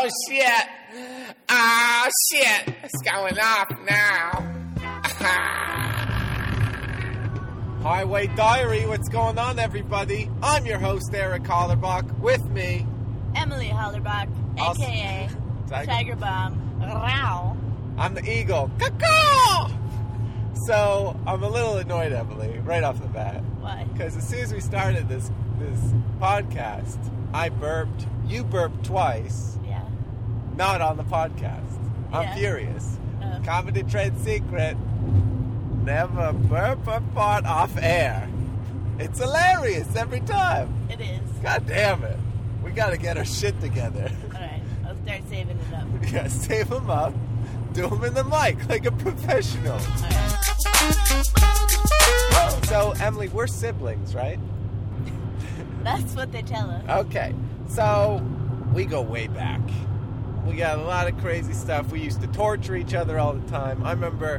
Oh, shit. Oh, shit. It's going off now. Highway Diary, what's going on, everybody? I'm your host, Eric Hollerbach. With me, Emily Hollerbach, a.k.a. Tiger Bomb. Row. I'm the Eagle. Caw-caw! So, I'm a little annoyed, Emily, right off the bat. Why? Because as soon as we started this podcast, I burped. You burped twice. Yeah. Not on the podcast. I'm furious. Comedy trade secret. Never burp a fart off air. It's hilarious every time. It is. God damn it. We gotta get our shit together. Alright, I'll start saving it up. Yeah, save them up. Do them in the mic like a professional. Alright. So, Emily, we're siblings, right? That's what they tell us. Okay. So, we go way back. We got a lot of crazy stuff. We used to torture each other all the time. I remember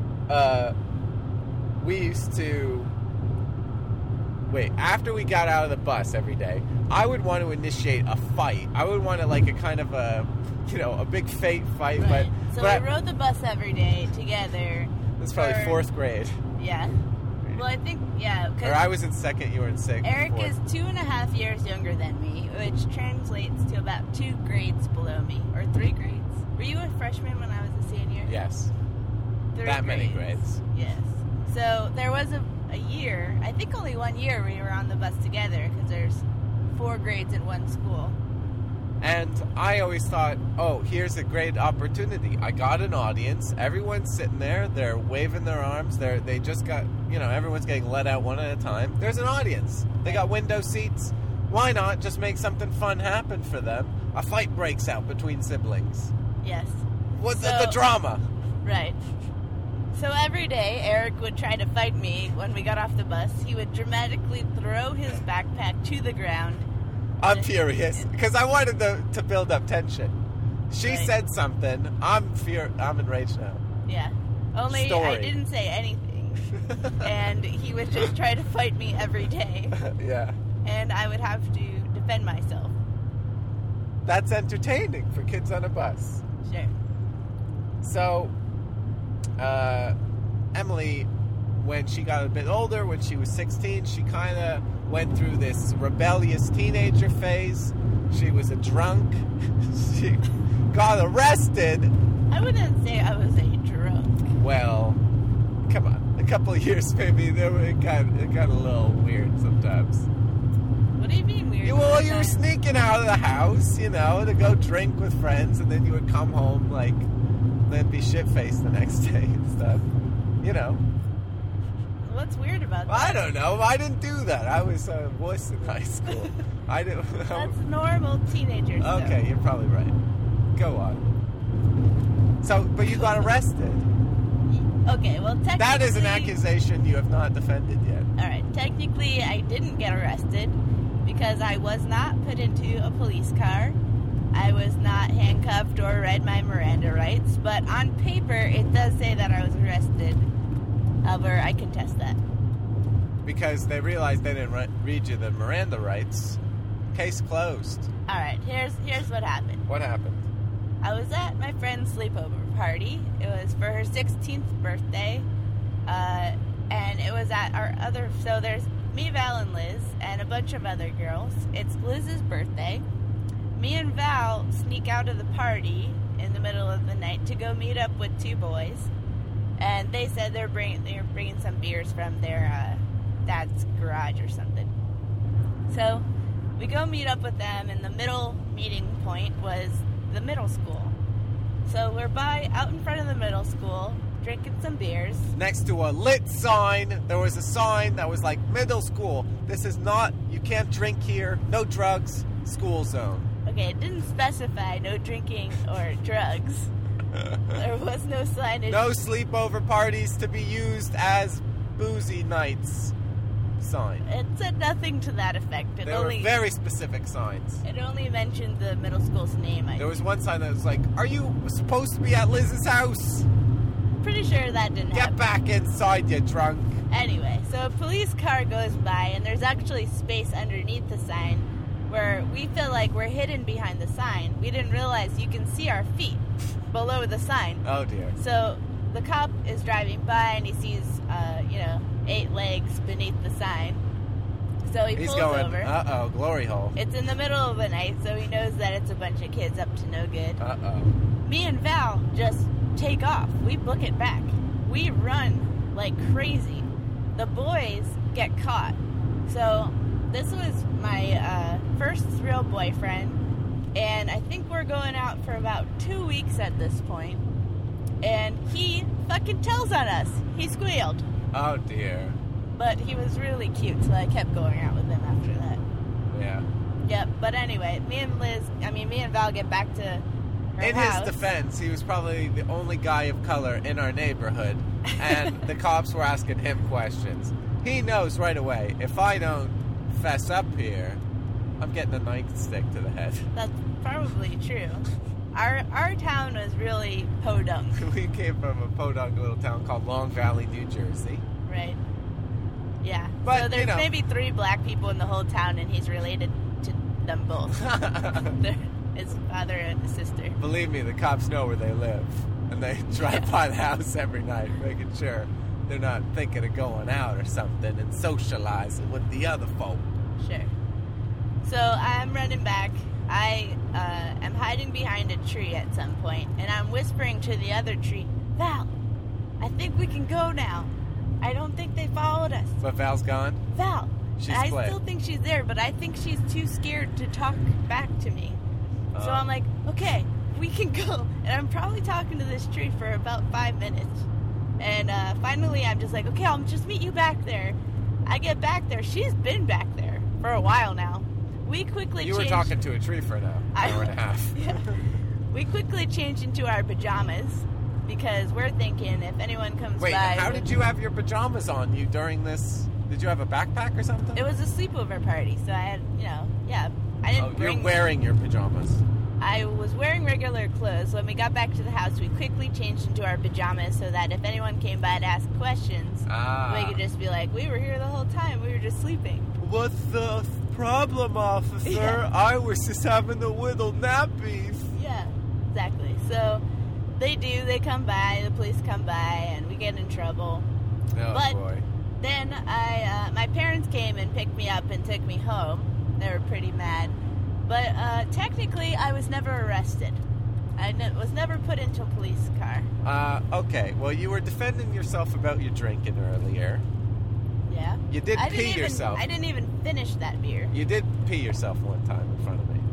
we used to... Wait, after we got out of the bus every day, I would want to initiate a fight. I would want to, like, a kind of a, a big fake fight. Right. But we rode the bus every day together. That's probably 4th grade. Yeah. Well, I think, Or I was in 2nd, you were in 6th. Eric is 2.5 years younger than me, which translates to about 2 grades below me. Or 3 grades. Were you a freshman when I was a senior? Yes. 3 that many grades. Yes. So there was a year, I think only 1 year, we were on the bus together because there's 4 grades in one school. And I always thought, oh, here's a great opportunity. I got an audience. Everyone's sitting there. They're waving their arms. They just got, everyone's getting let out one at a time. There's an audience. They got window seats. Why not just make something fun happen for them? A fight breaks out between siblings. Yes. What's the drama? Right. So every day, Eric would try to fight me when we got off the bus. He would dramatically throw his backpack to the ground. I'm furious because I wanted to build up tension. She said something. I'm enraged now. Yeah. Only I didn't say anything. And he would just try to fight me every day. Yeah. And I would have to defend myself. That's entertaining for kids on a bus. Sure. So, Emily, when she got a bit older, when she was 16, she kind of went through this rebellious teenager phase. She was a drunk. She got arrested. I wouldn't say I was a drunk. Well, come on. A couple of years, maybe, it got a little weird sometimes. What do you mean weird? You were sneaking out of the house, to go drink with friends, and then you would come home, then be shit-faced the next day and stuff. What's weird about that? I don't know. I didn't do that. I was a wuss in high school. I didn't. That's normal teenager stuff. Okay, you're probably right. Go on. So, but you got arrested. Okay, well, technically... That is an accusation you have not defended yet. Alright, technically I didn't get arrested because I was not put into a police car. I was not handcuffed or read my Miranda rights, but on paper it does say that I was arrested. However, I contest that. Because they realized they didn't read you the Miranda rights. Case closed. Alright, here's what happened. What happened? I was at my friend's sleepover party. It was for her 16th birthday. And it was at so there's me, Val, and Liz, and a bunch of other girls. It's Liz's birthday. Me and Val sneak out of the party in the middle of the night to go meet up with 2 boys. And they said they're bringing some beers from their dad's garage or something. So we go meet up with them, and the middle meeting point was the middle school. So we're out in front of the middle school, drinking some beers. Next to a lit sign, there was a sign that was like, middle school. This is not, you can't drink here, no drugs, school zone. Okay, it didn't specify no drinking or drugs. There was no signage. No sleepover parties to be used as boozy nights sign. It said nothing to that effect. There were very specific signs. It only mentioned the middle school's name. There was one sign that was like, are you supposed to be at Liz's house? Pretty sure that didn't happen. Get back inside, you drunk. Anyway, so a police car goes by, and there's actually space underneath the sign where we feel like we're hidden behind the sign. We didn't realize you can see our feet below the sign. Oh, dear. So the cop is driving by and he sees, 8 legs beneath the sign. So he He's pulls going, over. uh-oh, glory hole. It's in the middle of the night, so he knows that it's a bunch of kids up to no good. Uh-oh. Me and Val just take off. We book it back. We run like crazy. The boys get caught. So this was my first real boyfriend, and I think we're going out for about 2 weeks at this point. And he fucking tells on us. He squealed. Oh, dear. But he was really cute, so I kept going out with him after that. Yeah. Yep, but anyway, me and Val get back to her In house. his defense, he was probably the only guy of color in our neighborhood, and the cops were asking him questions. He knows right away, if I don't fess up here, I'm getting a nightstick to the head. That's probably true. Our town was really podunk, We came from a podunk little town called Long Valley, New Jersey. right? Yeah. But, so there's you know. maybe 3 black people in the whole town, and he's related to them both. They're his father and his sister. Believe me, the cops know where they live, and they drive by the house every night, making sure they're not thinking of going out or something and socializing with the other folk. Sure. So I'm running back. I am hiding behind a tree at some point, and I'm whispering to the other tree, Val, I think we can go now. I don't think they followed us. But Val's gone? Val. She's I fled. still think she's there, but I think she's too scared to talk back to me. So Oh. I'm like, okay, we can go. And I'm probably talking to this tree for about 5 minutes. And finally I'm just like, okay, I'll just meet you back there. I get back there. She's been back there for a while now. We quickly You were changed. talking to a tree for an hour and a half. Yeah. We quickly changed into our pajamas because we're thinking if anyone comes Wait, by. how did you have your pajamas on you during this? Did you have a backpack or something? It was a sleepover party, so I had, I didn't You're bring. wearing your pajamas. I was wearing regular clothes. When we got back to the house, we quickly changed into our pajamas so that if anyone came by to ask questions, we could just be like, we were here the whole time. We were just sleeping. What's the problem, officer? Yeah. I was just having the little nappies. Yeah, exactly. So they do. They come by. The police come by, and we get in trouble. Oh, But- boy. Then my parents came and picked me up and took me home. They were pretty mad. But technically, I was never arrested. I was never put into a police car. Okay. Well, you were defending yourself about your drinking earlier. Yeah. You did I didn't pee even, yourself. I didn't even finish that beer. You did pee yourself one time in front of me.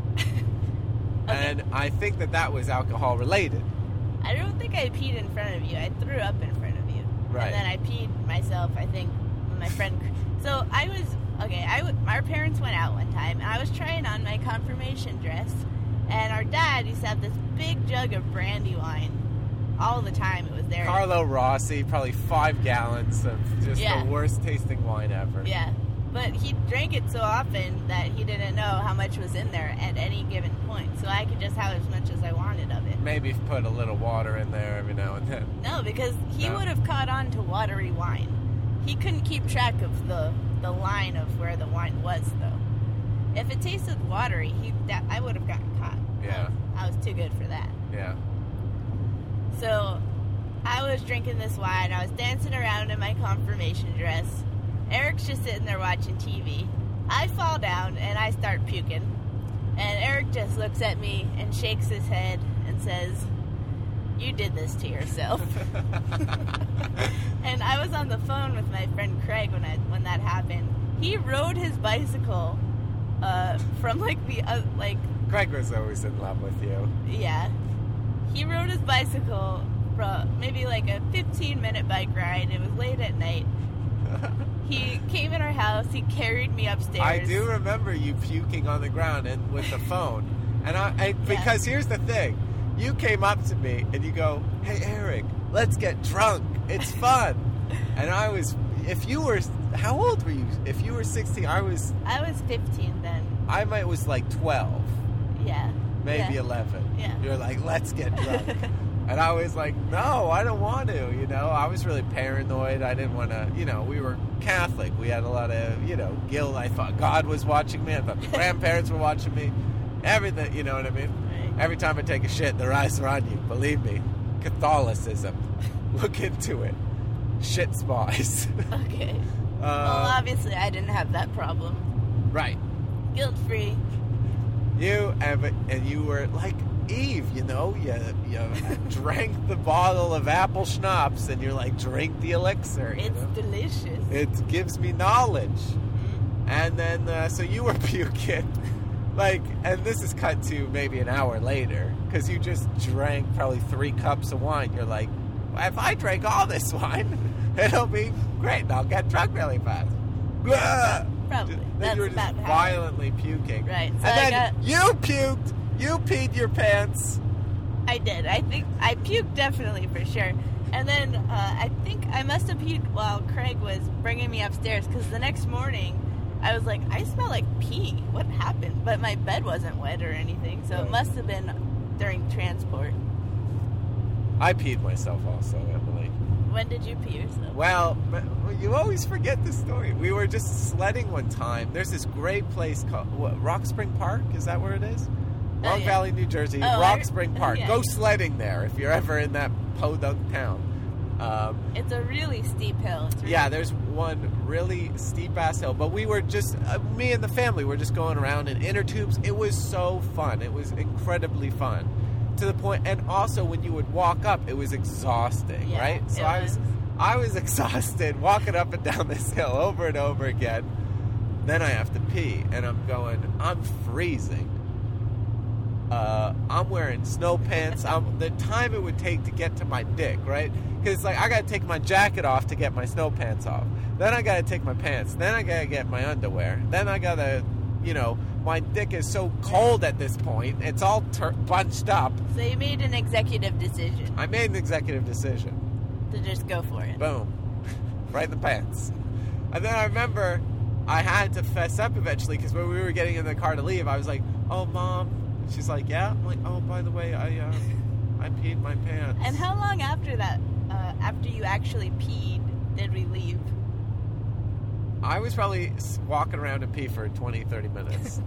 Okay. And I think that was alcohol related. I don't think I peed in front of you. I threw up in front of you. Right. And then I peed myself, I think, when my friend... So I was... Okay, our parents went out one time, and I was trying on my confirmation dress, and our dad used to have this big jug of brandy wine. All the time it was there. Carlo Rossi, probably 5 gallons of just Yeah. the worst tasting wine ever. Yeah. But he drank it so often that he didn't know how much was in there at any given point. So I could just have as much as I wanted of it. Maybe put a little water in there every now and then. No, because he No. would have caught on to watery wine. He couldn't keep track of the line of where the wine was, though. If it tasted watery, I would have gotten caught. Yeah. I was too good for that. Yeah. So I was drinking this wine. I was dancing around in my confirmation dress. Eric's just sitting there watching TV. I fall down and I start puking. And Eric just looks at me and shakes his head and says, "You did this to yourself." And I was on the phone with my friend Craig when that happened. He rode his bicycle from Craig was always in love with you. yeah. He rode his bicycle from maybe like a 15-minute bike ride. It was late at night. He came in our house. He carried me upstairs. I do remember you puking on the ground and with the phone. And because here's the thing. You came up to me and you go, "Hey, Eric, let's get drunk. It's fun." And I was, how old were you? If you were 16, I was 15 then. was like 12, Yeah. maybe Yeah. 11. Yeah. You're like, "Let's get drunk." And I was like, no, I don't want to, you know. I was really paranoid. I didn't want to, you know, we were Catholic. We had a lot of, you know, guilt. I thought God was watching me. I thought the grandparents were watching me. Everything, you know what I mean? Right. Every time I take a shit, their eyes are on you. Believe me. Catholicism. Look into it. Shit spies. Okay. Well, obviously I didn't have that problem. Right. Guilt-free. And you were like Eve, you know, you drank the bottle of apple schnapps and you're like, drink the elixir. It's know? delicious. It gives me knowledge. Mm. And then, so you were puking. Like, and this is cut to maybe an hour later because you just drank probably 3 cups of wine. You're like, if I drink all this wine, it'll be great and I'll get drunk really fast. Probably. Then That's you were just about how. violently puking. Right. So And then you puked. You peed your pants. I did. I think I puked definitely for sure. And then I think I must have puked while Craig was bringing me upstairs because the next morning I was like, I smell like pee. What happened? But my bed wasn't wet or anything, so it must have been during transport. I peed myself also, Emily. When did you pee yourself? Well, you always forget the story. We were just sledding one time. There's this great place called Rock Spring Park. Is that where it is? Long yeah. Valley, New Jersey. Oh, Rock Spring Park. yeah. Go sledding there if you're ever in that podunk town. It's a really steep hill. It's really Yeah, there's one really steep-ass hill. But we were just, me and the family were just going around in inner tubes. It was so fun. It was incredibly fun. To the point, and also when you would walk up, it was exhausting, Yeah, right? So it I was exhausted walking up and down this hill over and over again. Then I have to pee, and I'm freezing. I'm wearing snow pants. The time it would take to get to my dick, right? Because like I gotta take my jacket off to get my snow pants off. Then I gotta take my pants. Then I gotta get my underwear. Then I gotta, you know, my dick is so cold at this point. It's all bunched up. So you made an executive decision I made an executive decision. to just go for it. Boom. Right in the pants. And then I remember I had to fess up eventually because when we were getting in the car to leave, I was like, oh, Mom. She's like, yeah? I'm like, oh, by the way, I peed my pants. And how long after that, after you actually peed, did we leave? I was probably walking around and pee for 20, 30 minutes.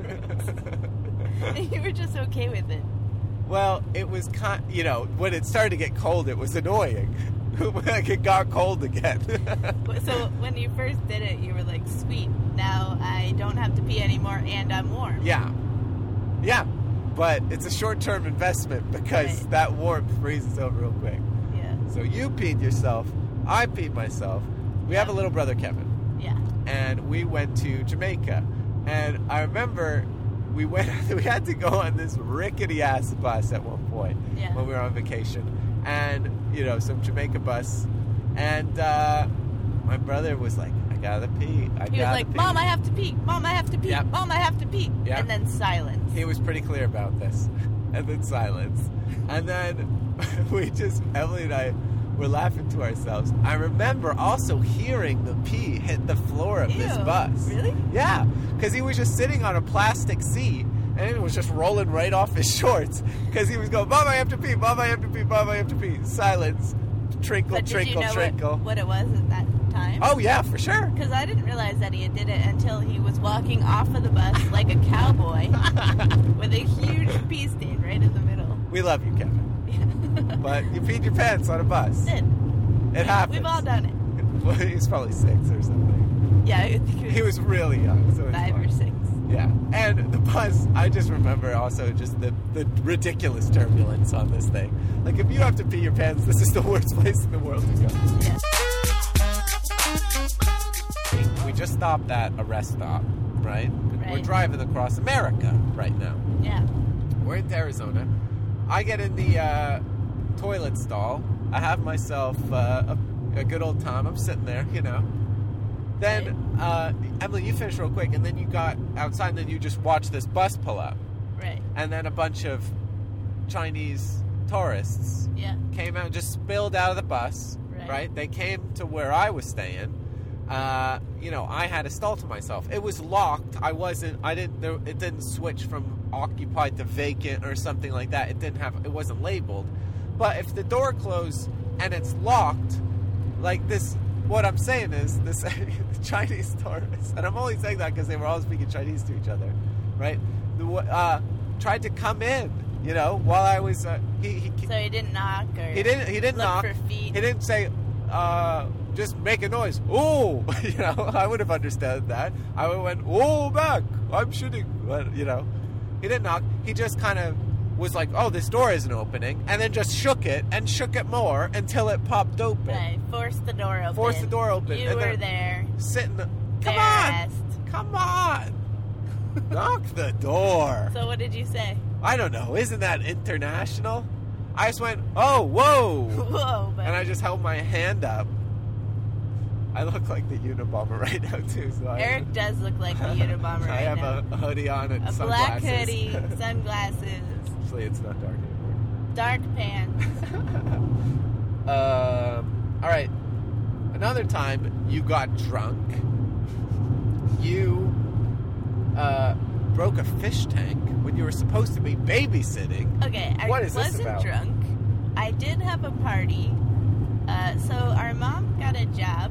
You were just okay with it. Well, it was you know, when it started to get cold, it was annoying. Like it got cold again. So when you first did it, you were like, sweet, now I don't have to pee anymore and I'm warm. Yeah. Yeah. But it's a short-term investment because Right. that warmth freezes over real quick. Yeah. So you peed yourself. I peed myself. We have a little brother, Kevin. Yeah. And we went to Jamaica. And I remember we had to go on this rickety-ass bus at one point Yeah. when we were on vacation. And, you know, some Jamaica bus. And my brother was like, I gotta pee. He was like, pee. Mom, I have to pee. Mom, I have to pee. Yep. Mom, I have to pee. Yep. And then silence. He was pretty clear about this. And then silence. And then Emily and I were laughing to ourselves. I remember also hearing the pee hit the floor of this Ew, bus. really? Yeah. Because he was just sitting on a plastic seat and it was just rolling right off his shorts. Because he was going, Mom, I have to pee. Mom, I have to pee. Mom, I have to pee. Silence. Trinkle, But did trinkle, you know trinkle. what it was at that time? Oh, yeah, for sure. Because I didn't realize that he did it until he was walking off of the bus like a cowboy with a huge pee stain right in the middle. We love you, Kevin. But you peed your pants on a bus. Did. It happens. We've all done it. Well, he was probably 6 or something. Yeah, I think He was really young. So it's 5 fine. or 6. Yeah. And the bus, I just remember also just the ridiculous turbulence on this thing. Like, if you have to pee your pants, this is the worst place in the world to go. Yeah. We just stopped at a rest stop, right? We're Right. driving across America right now. Yeah. We're in Arizona. I get in the toilet stall. I have myself a good old time. I'm sitting there, you know. Then, Emily, you finish real quick, and then you got outside, and then you just watched this bus pull up. Right. And then a bunch of Chinese tourists Yeah. came out, just spilled out of the bus, Right. right? They came to where I was staying. You know, I had a stall to myself. It was locked. It didn't switch from occupied to vacant or something like that. It wasn't labeled. But if the door closed and it's locked, like this, what I'm saying is this Chinese tourists, and I'm only saying that because they were all speaking Chinese to each other, right? Tried to come in, you know, while I was. So he didn't knock, or he didn't look knock. for feet. He didn't say, just make a noise. Oh, you know, I would have understood that. I would have went, oh, back. I'm shooting. But, you know, he didn't knock. He just kind of was like, oh, this door isn't opening, and then just shook it and shook it more until it popped open. Right, forced the door open. Forced the door open. You and were there. Sitting. Come Fast. on. Come on. Knock the door. So what did you say? I don't know. Isn't that international? I just went, oh, whoa. Whoa. But And I just held my hand up. I look like the Unabomber right now, too. So Eric does look like the Unabomber I right have now. a hoodie on and A sunglasses. black hoodie, sunglasses, Actually, it's not dark anymore. dark pants. All right. Another time you got drunk. You broke a fish tank when you were supposed to be babysitting. Okay, I What is this wasn't about? drunk. I did have a party. So our mom got a job.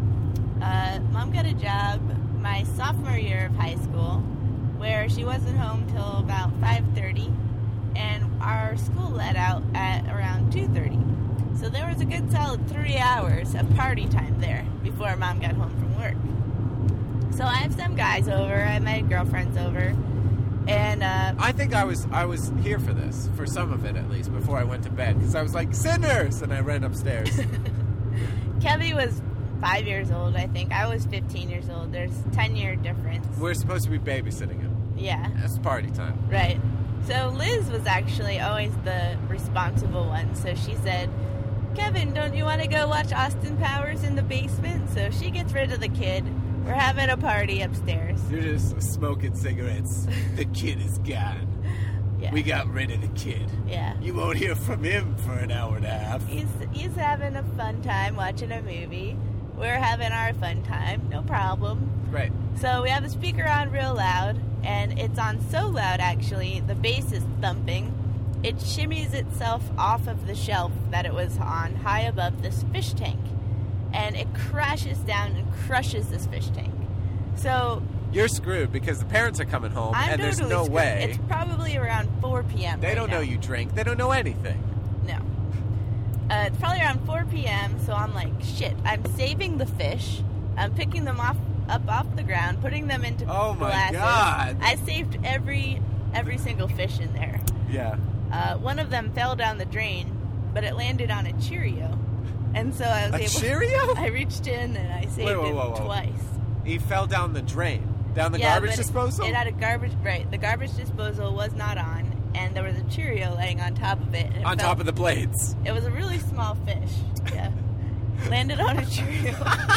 My sophomore year of high school, where she wasn't home till about 5:30, and our school let out at around 2:30. So there was a good solid 3 hours of party time there before Mom got home from work. So I have some guys over. I have my girlfriends over, and I think I was here for this, for some of it at least, before I went to bed, because I was like, sinners! And I ran upstairs. Kevy was 5 years old, I think. I was 15 years old. There's 10-year difference. We're supposed to be babysitting him. Yeah, It's party time. right. So Liz was actually always the responsible one. So she said, Kevin, don't you want to go watch Austin Powers in the basement? So she gets rid of the kid. We're having a party upstairs. You're just smoking cigarettes. The kid is gone. Yeah. We got rid of the kid. Yeah. You won't hear from him for an hour and a half. He's having a fun time watching a movie. We're having our fun time. No problem. Right. So we have the speaker on real loud, and it's on so loud, actually, the bass is thumping. It shimmies itself off of the shelf that it was on, high above this fish tank. And it crashes down and crushes this fish tank. So You're screwed because the parents are coming home I'm and there's totally no screwed. way. It's probably around 4 p.m. They right don't know now. you drink. They don't know anything. No. It's probably around 4 p.m., so I'm like, shit, I'm saving the fish. I'm picking them up off the ground, putting them into Oh my glasses. God. I saved every single fish in there. Yeah. One of them fell down the drain, but it landed on a Cheerio. And so I was A able Cheerio? I reached in and I saved Whoa, him whoa, whoa. twice. He fell down the drain. Down the Yeah, garbage but disposal? It had a garbage, right. The garbage disposal was not on, and there was a Cheerio laying on top of it. And it On fell- top of the blades. It was a really small fish. Yeah. Landed on a Cheerio.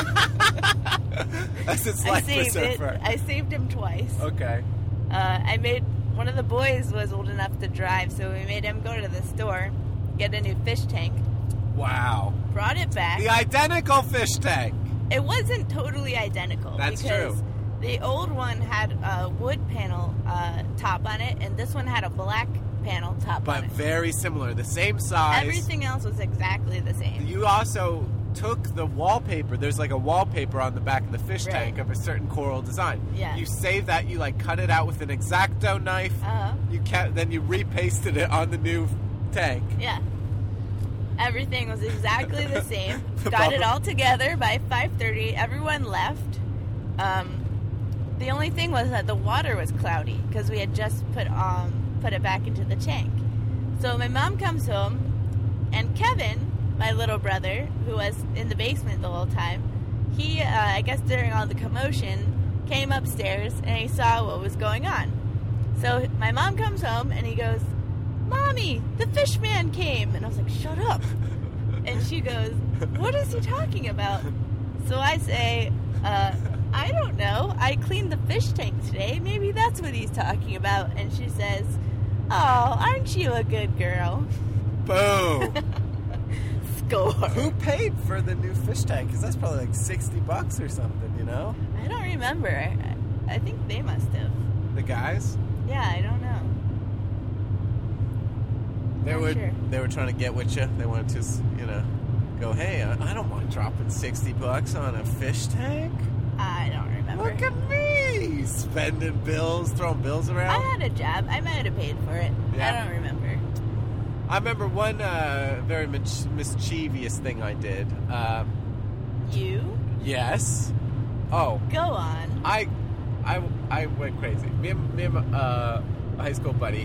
That's its I life saved it. preserver. I saved him twice. Okay. I made one of the boys was old enough to drive, so we made him go to the store, get a new fish tank, Wow. brought it back. The identical fish tank. It wasn't totally identical. That's because true. The old one had a wood panel top on it, and this one had a black panel top But on it. very similar. The same size. Everything else was exactly the same. You also took the wallpaper. There's like a wallpaper on the back of the fish Right. tank of a certain coral design. Yeah. You save that. You like cut it out with an X-Acto knife. Uh-huh. Then you repasted it on the new tank. Yeah. Everything was exactly the same. The Got it bubble- all together by 5:30. Everyone left. The only thing was that the water was cloudy because we had just put it back into the tank. So my mom comes home, and Kevin, my little brother, who was in the basement the whole time, he, I guess during all the commotion, came upstairs and he saw what was going on. So my mom comes home and he goes, Mommy, the fish man came. And I was like, shut up. And she goes, what is he talking about? So I say, I don't know. I cleaned the fish tank today. Maybe that's what he's talking about. And she says, oh, aren't you a good girl? Boom. Score. Who paid for the new fish tank? Because that's probably like $60 or something, you know? I don't remember. I think they must have. The guys? Yeah, I don't know. They For were sure. they were trying to get with you. They wanted to, go, hey, I don't mind dropping $60 on a fish tank. I don't remember. Look at me spending bills, throwing bills I around. had a job. I might have paid for it. Yeah. I don't remember. I remember one very mischievous thing I did. You? Yes. Oh, Go on. I went crazy. Me and my high school buddy,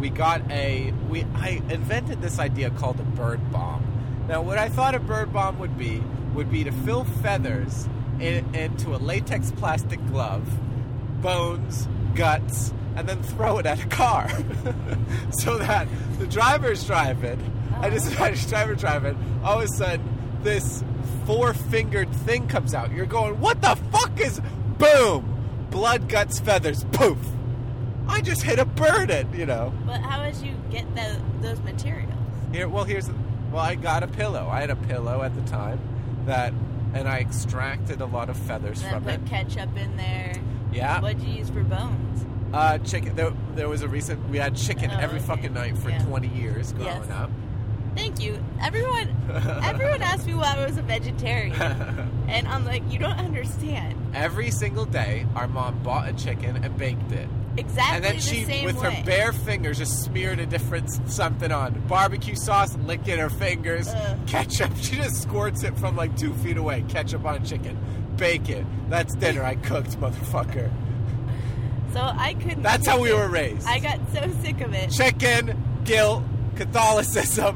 I invented this idea called a bird bomb. Now, what I thought a bird bomb would be to fill feathers into a latex plastic glove, bones, guts, and then throw it at a car. So that the driver's driving, I just imagine driver driving, all of a sudden this 4-fingered thing comes out. You're going, what the fuck is, boom, blood, guts, feathers, poof. I just hit a bird But how would you get those materials? I got a pillow. I had a pillow at the time and I extracted a lot of feathers And from then it. put ketchup in there. Yeah. What'd you use for bones? Chicken. There was we had chicken Oh, every okay. fucking night for Yeah. 20 years growing Yes. up. Thank you. Everyone asked me why I was a vegetarian. And I'm like, you don't understand. Every single day, our mom bought a chicken and baked it. Exactly And then the she, same with way. her bare fingers, just smeared a different something on. Barbecue sauce, licking her fingers. Ugh. Ketchup, she just squirts it from like 2 feet away. Ketchup on chicken. Bake it. That's dinner I cooked, motherfucker. So I couldn't. That's how we take it. were raised. I got so sick of it. Chicken, guilt, Catholicism.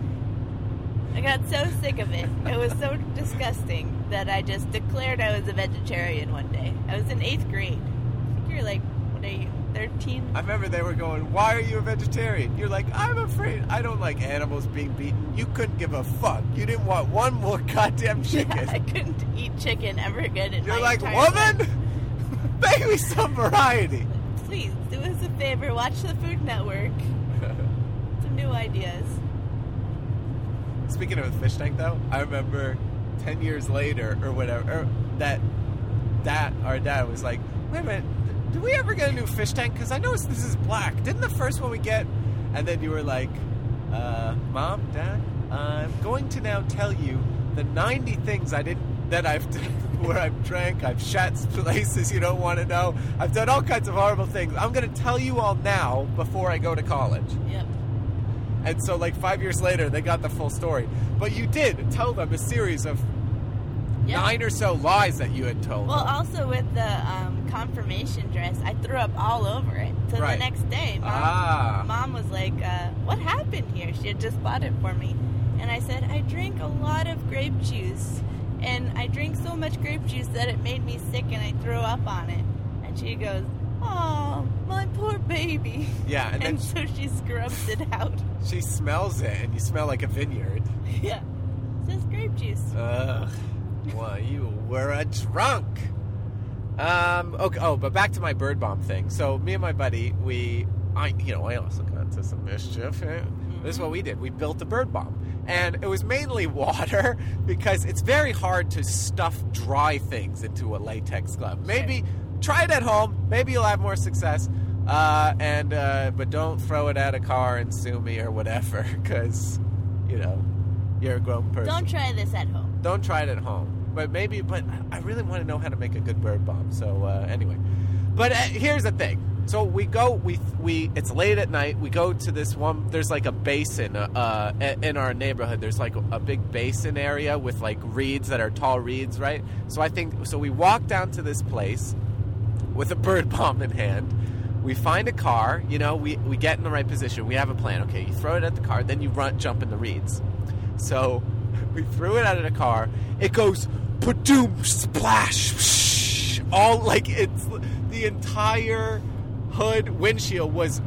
I got so sick of it. It was so disgusting that I just declared I was a vegetarian one day. I was in 8th grade. I think you're like, what are you, 13? I remember they were going, why are you a vegetarian? You're like, I'm afraid I don't like animals being beaten. You couldn't give a fuck. You didn't want one more goddamn chicken. Yeah, I couldn't eat chicken ever again in You're my like, entire woman, life. make me some variety. Please, do us a favor. Watch the Food Network. Some new ideas. Speaking of the fish tank, though, I remember 10 years later or whatever, that our dad was like, wait a minute, did we ever get a new fish tank? Because I noticed this is black. Didn't the first one we get? And then you were like, Mom, Dad, I'm going to now tell you the 90 things I've done where I've drank, I've shat places you don't want to know. I've done all kinds of horrible things. I'm going to tell you all now before I go to college. Yep. And so, 5 years later, they got the full story. But you did tell them a series of 9 or so lies that you had told Well, them. also with the confirmation dress, I threw up all over it. So Right. the next day, Mom was like, what happened here? She had just bought it for me. And I said, I drank a lot of grape juice. And I drank so much grape juice that it made me sick and I threw up on it. And she goes, oh, my poor baby. Yeah, and then And so she scrubs it out. she smells it, and you smell like a vineyard. Yeah. It says grape juice. Ugh. Well, you were a drunk. Okay. Oh, but back to my bird bomb thing. So me and my buddy, I also got into some mischief. This is what we did. We built a bird bomb. And it was mainly water because it's very hard to stuff dry things into a latex glove. Maybe try it at home. Maybe you'll have more success. But don't throw it at a car and sue me or whatever because, you're a grown person. Don't try this at home. Don't try it at home. But I really want to know how to make a good bird bomb. So anyway. But here's the thing. So we go, it's late at night. We go to this one, there's like a basin in our neighborhood. There's like a big basin area with like reeds that are tall reeds, right? So we walk down to this place with a bird bomb in hand. We find a car, we get in the right position. We have a plan. Okay, you throw it at the car, then you jump in the reeds. So we threw it out of the car. It goes, pa-doom, splash, all like it's the entire hood windshield was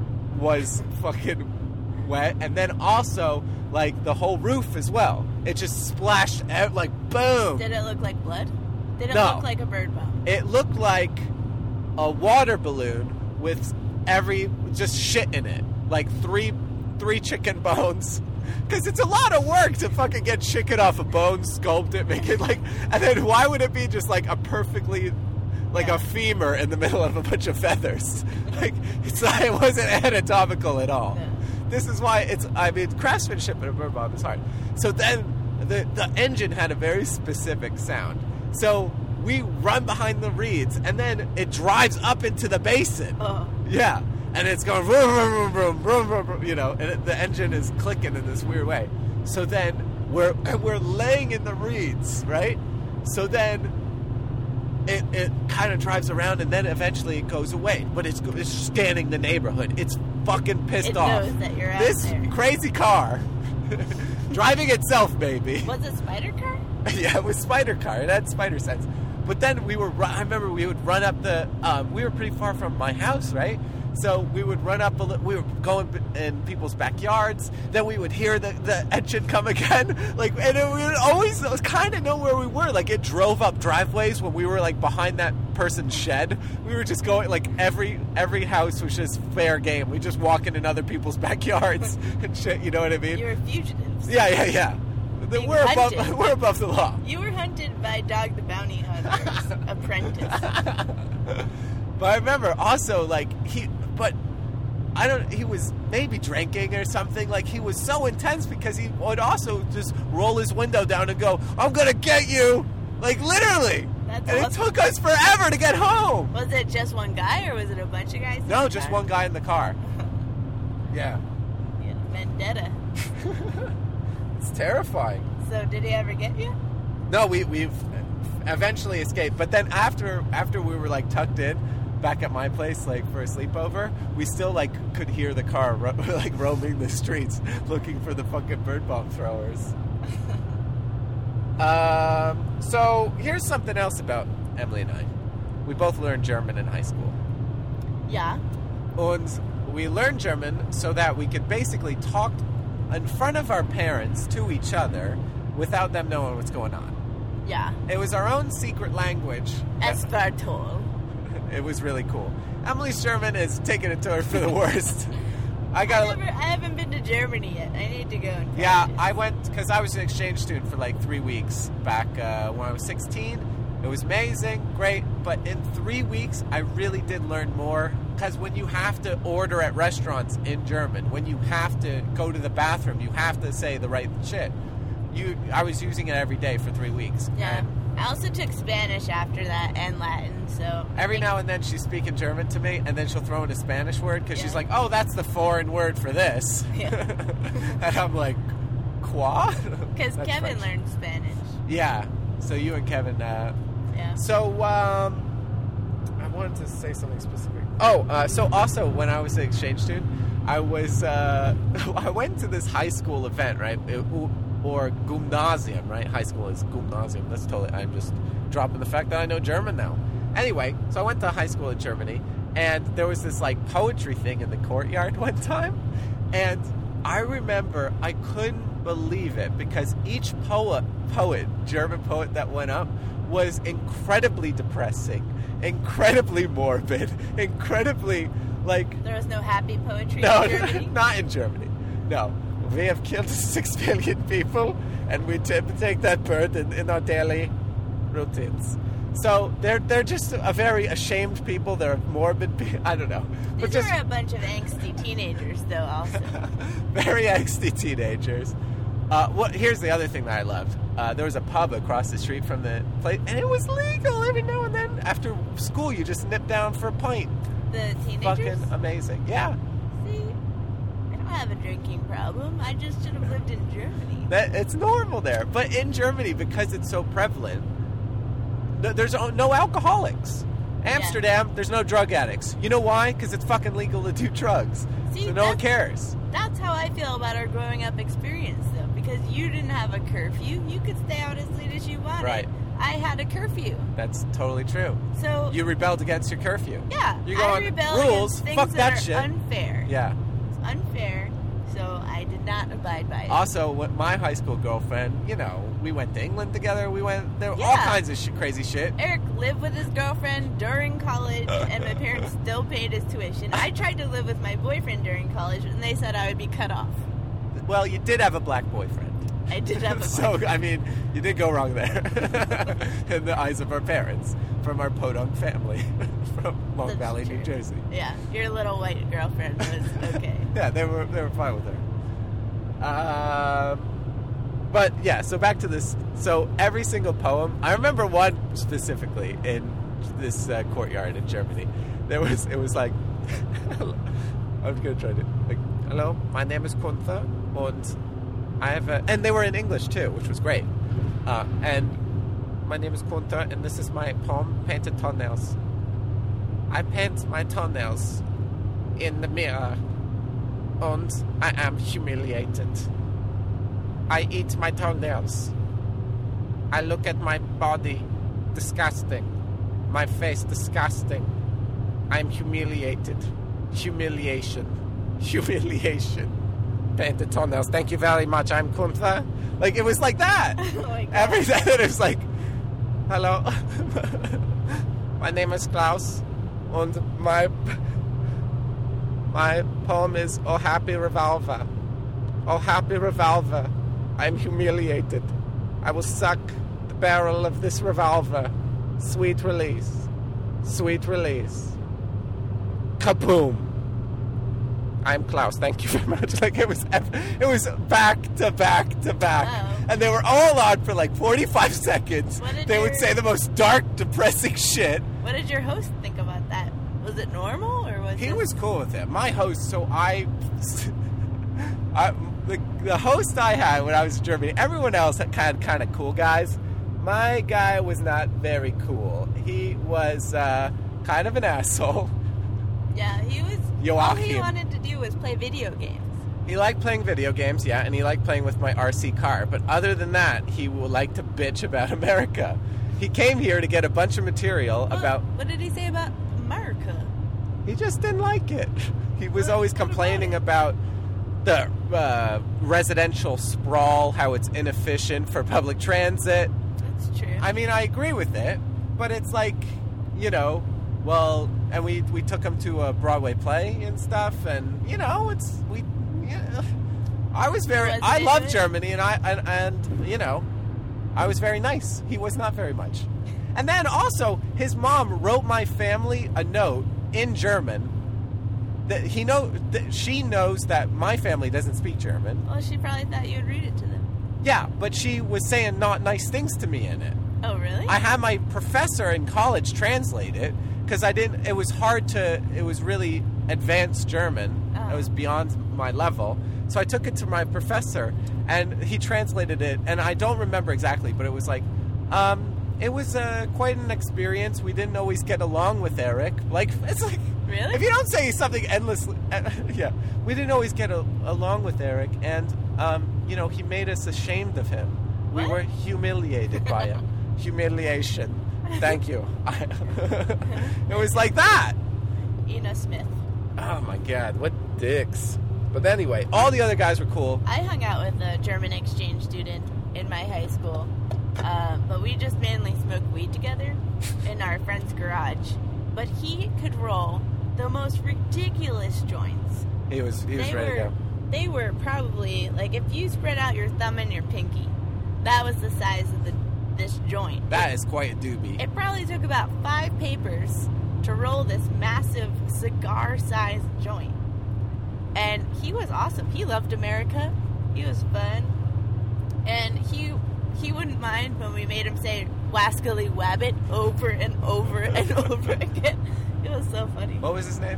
fucking wet, and then also like the whole roof as well. It just splashed out like boom. Did it look like blood? Did it No. look like a bird bomb? It looked like a water balloon with just shit in it, like three chicken bones. Because it's a lot of work to fucking get chicken off a bone, sculpt it, make it and then why would it be just like a perfectly, a femur in the middle of a bunch of feathers? It wasn't anatomical at all. No. this is why craftsmanship in a bird bomb is hard. So then the engine had a very specific sound. So we run behind the reeds, and then it drives up into the basin. Oh. Yeah, and it's going vroom, vroom, vroom, vroom, vroom, vroom, you know, and the engine is clicking in this weird way. So then we're laying in the reeds, right? So then it kind of drives around, and then eventually it goes away. But it's scanning the neighborhood. It's fucking pissed off. It knows that you're out this there. Crazy car driving itself, baby. Was it Spider Car? Yeah, it was Spider Car. It had spider sense. But then I remember we would run up we were pretty far from my house, right? So we would run up we were going in people's backyards. Then we would hear the engine come again. Like, and we would always kind of know where we were. Like, it drove up driveways when we were like behind that person's shed. We were just going, like, every house was just fair game. We just walking in other people's backyards and shit, you know what I mean? You were fugitives. Yeah. Being We're hunted. we're above the law. You were hunted by Dog the Bounty Hunter's apprentice. But I remember also, like, he was maybe drinking or something. Like, he was so intense because he would also just roll his window down and go, "I'm gonna get you!" Like, literally. That's and awesome. it took us forever to get home. Was it just one guy, or was it a bunch of guys? in No, the just car? one guy in the car. Yeah. You had a vendetta. It's terrifying. So, did he ever get you? No, we've eventually escaped. But then after we were, like, tucked in back at my place, like, for a sleepover, we still, like, could hear the car like roaming the streets looking for the fucking bird bomb throwers. So here's something else about Emily and I. We both learned German in high school. Yeah. And we learned German so that we could basically talk in front of our parents to each other without them knowing what's going on. Yeah. It was our own secret language. Espartol. It was really cool. Emily's German is taking a turn for the worst. I haven't been to Germany yet. I need to go. And Yeah, practice. I went because I was an exchange student for like 3 weeks back when I was 16. It was amazing, great, but in 3 weeks I really did learn more because when you have to order at restaurants in German, when you have to go to the bathroom, you have to say the right shit. I was using it every day for 3 weeks. Yeah. And I also took Spanish after that and Latin, so... every now and then she's speaking German to me, and then she'll throw in a Spanish word because she's Yeah. like, "Oh, that's the foreign word for this." Yeah. And I'm like, "Quoi?" Because That's Kevin French. learned Spanish. Yeah. So you and Kevin. Yeah. So I wanted to say something specific. Oh, so also when I was an exchange student, I was I went to this high school event, right? Or Gymnasium, right? High school is Gymnasium. That's totally. I'm just dropping the fact that I know German now. Anyway, so I went to high school in Germany, and there was this like poetry thing in the courtyard one time, and I remember I couldn't believe it because each German poet that went up was incredibly depressing, incredibly morbid, incredibly like. There was no happy poetry No, in Germany? not in Germany. No. We have killed 6 billion people, and we take that bird in our daily routines. So they're just a very ashamed people. They're morbid people. I don't know. But These just are a bunch of angsty teenagers, though, also. very angsty teenagers. Here's the other thing that I loved. There was a pub across the street from the place, and it was legal every now and then. After school, you just nip down for a pint. The teenagers? Fucking amazing. Yeah. See, I don't have a drinking problem. I just should have lived in Germany. It's normal there. But in Germany, because it's so prevalent, there's no alcoholics. Amsterdam, there's no drug addicts. You know why? Because it's fucking legal to do drugs. See, So no one cares. That's how I feel about our growing up experience, though. Because you didn't have a curfew. You could stay out as late as you wanted. Right. I had a curfew. That's totally true. So, You rebelled against your curfew. yeah, You go I on rebel rules, against things fuck that are shit. unfair. Yeah. It's unfair, so I did not abide by it. Also, with my high school girlfriend, we went to England together. There were all Yeah. kinds of crazy shit. Eric lived with his girlfriend during college, and my parents still paid his tuition. I tried to live with my boyfriend during college, and they said I would be cut off. Well, you did have a black boyfriend. I did have a So, I mean, you did go wrong there in the eyes of our parents from our podunk family from Long That's Valley, New true. Jersey. Yeah, your little white girlfriend was okay. Yeah, they were fine with her. But yeah, so back to this. So every single poem, I remember one specifically in this courtyard in Germany. It was like, I'm gonna try to like, hello, my name is Gunther, and I have and they were in English too, which was great. And my name is Gunther, and this is my poem, Painted Toenails. I paint my toenails in the mirror, and I am humiliated. I eat my toenails. I look at my body, disgusting. My face, disgusting. I'm humiliated. Humiliation. Painted toenails. Thank you very much. I'm Gunther. Like, it was like that. Oh my God. Every time it was like, hello. My name is Klaus. And my poem is Oh Happy Revolver. Oh Happy Revolver. I'm humiliated. I will suck the barrel of this revolver. Sweet release. Sweet release. Kaboom. I'm Klaus. Thank you very much. Like, it was back to back to back. Oh. And they were all on for like 45 seconds. They would your- say the most dark, depressing shit. What did your host think about that? Was it normal, or was He this... was cool with it. My host, so the host I had when I was in Germany, everyone else had kind of cool guys. My guy was not very cool. He was kind of an asshole. Yeah, he was... All Joachim. he wanted to do was play video games. He liked playing video games, yeah, and he liked playing with my RC car. But other than that, he would like to bitch about America. He came here to get a bunch of material about... What did he say about America? He just didn't like it. He was What- always what about complaining it? about the residential sprawl, how it's inefficient for public transit. That's true. I mean, I agree with it, but it's like, you know, well, and we took him to a Broadway play and stuff, and you know, I was very, Was I it love good? Germany, and you know, I was very nice. He was not very much. And then also, his mom wrote my family a note in German that she knows that my family doesn't speak German. Well, she probably thought you would read it to them. Yeah, but she was saying not nice things to me in it. Oh, really? I had my professor in college translate it because it was hard to, it was really advanced German. Oh. It was beyond my level. So I took it to my professor and he translated it, and I don't remember exactly, but it was like, it was quite an experience. We didn't always get along with Eric. Like, it's like, Really? if you don't say something endlessly, yeah, we didn't always get along with Eric, and you know, he made us ashamed of him. We What? were humiliated by him. Humiliation. Thank you. It was like that. Ina Smith. Oh my God, what dicks. But anyway, all the other guys were cool. I hung out with a German exchange student in my high school, but we just mainly smoked weed together in our friend's garage. But he could roll the most ridiculous joints. He was ready to go. They were probably, like, if you spread out your thumb and your pinky, that was the size of this joint. That is quite a doobie. It probably took about 5 papers to roll this massive cigar-sized joint. And he was awesome. He loved America. He was fun. And he wouldn't mind when we made him say "wascally wabbit" over and over and over again. It was so funny. What was his name?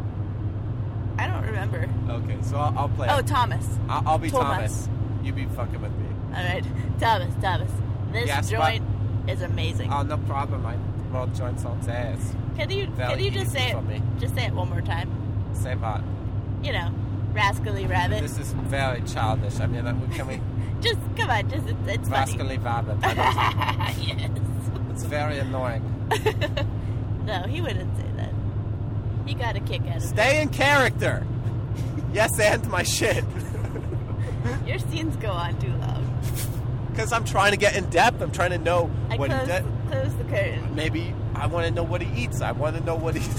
I don't remember. Okay, so I'll play. Oh, Thomas. I'll be Thomas. Thomas. You be fucking with me. All right, Thomas. This Yes, joint is amazing. Oh, no problem. I roll joints on jazz. Can you very just easy say for it? me. Just say it one more time. Say what? You know, rascally rabbit. This is very childish. I mean, can we... Just come on, just it's funny. Rascally rabbit. Yes. It's very annoying. No, he wouldn't say that. He got a kick out of Stay in character. Yes, and my shit. it. Your scenes go on too long. Because I'm trying to get in depth. I'm trying to know I what he did. close the curtain. Maybe I want to know what he eats. I want to know what he...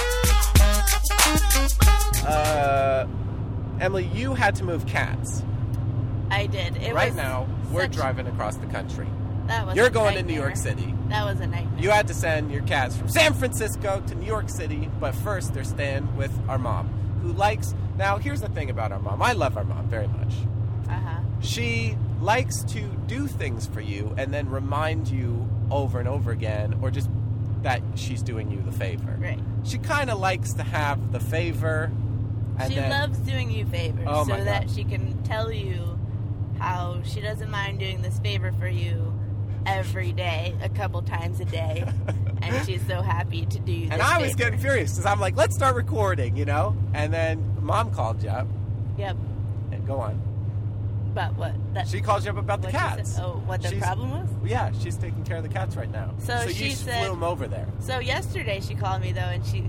Emily, you had to move cats. I did. It Right was now, we're such- driving across the country. That was You're a going to New nightmare. York City. That was a nightmare. You had to send your cats from San Francisco to New York City, but first they're staying with our mom, who likes... Now, here's the thing about our mom. I love our mom very much. Uh-huh. She likes to do things for you and then remind you over and over again, or just that she's doing you the favor. Right. She kind of likes to have the favor. And She then, loves doing you favors Oh, my so that God. she can tell you how she doesn't mind doing this favor for you every day, a couple times a day. And she's so happy to do this And I was favor. getting furious because I'm like, let's start recording, you know? And then Mom called you up. Yep. And go on. But what? She called you up about the what she cats. said- Oh, what the She's- problem was? Yeah, she's taking care of the cats right now. So you she said- flew them over there. So yesterday she called me though, and she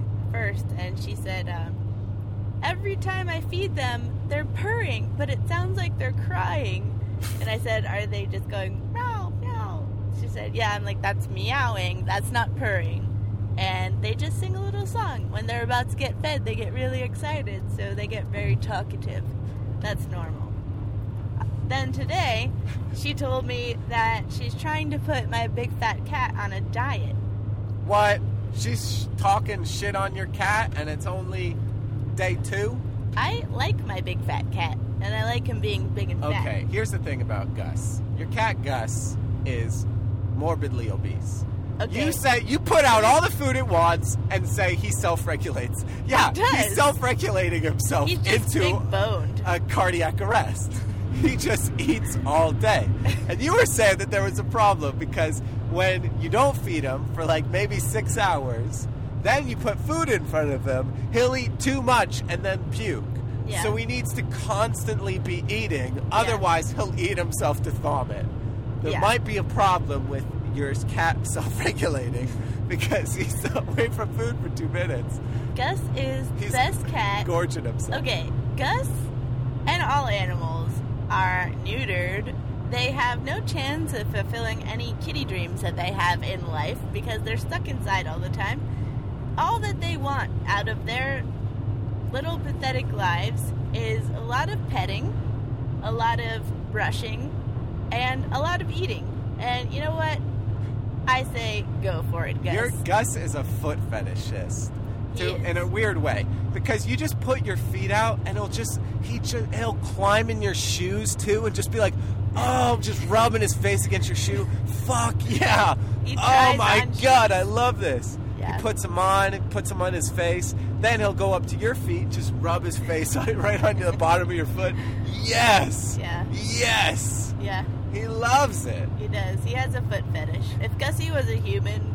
said, every time I feed them, they're purring, but it sounds like they're crying. And I said, are they just going meow meow? She said, yeah. I'm like, that's meowing. That's not purring. And they just sing a little song. When they're about to get fed, they get really excited, so they get very talkative. That's normal. Then today, she told me that she's trying to put my big fat cat on a diet. What? She's talking shit on your cat and it's only day 2? I like my big fat cat, and I like him being big and fat. Okay, here's the thing about Gus. Your cat Gus is morbidly obese. Okay. You say you put out all the food it wants and say he self-regulates. Yeah, He does. he's self-regulating himself He's just into big boned. a cardiac arrest. He just eats all day. And you were saying that there was a problem because when you don't feed him for like maybe 6 hours, then you put food in front of him, he'll eat too much and then puke. Yeah. So he needs to constantly be eating, otherwise he'll eat himself to vomit. There Yeah. might be a problem with your cat self-regulating because he's away from food for 2 minutes. Gus is the He's best cat. Gorging himself. Okay, Gus and all animals are neutered. They have no chance of fulfilling any kitty dreams that they have in life because they're stuck inside all the time. All that they want out of their little pathetic lives is a lot of petting, a lot of brushing, and a lot of eating. And you know what? I say go for it, Gus. Your Gus is a foot fetishist. He is. In a weird way. Because you just put your feet out and he'll climb in your shoes too and just be like, oh, just rubbing his face against your shoe. Fuck yeah. He Oh tries my on God, I love this. Yeah. He puts them on his face. Then he'll go up to your feet, just rub his face right onto the bottom of your foot. Yes. Yeah. Yes. Yeah, He loves it. he does. He has a foot fetish. If Gussie was a human,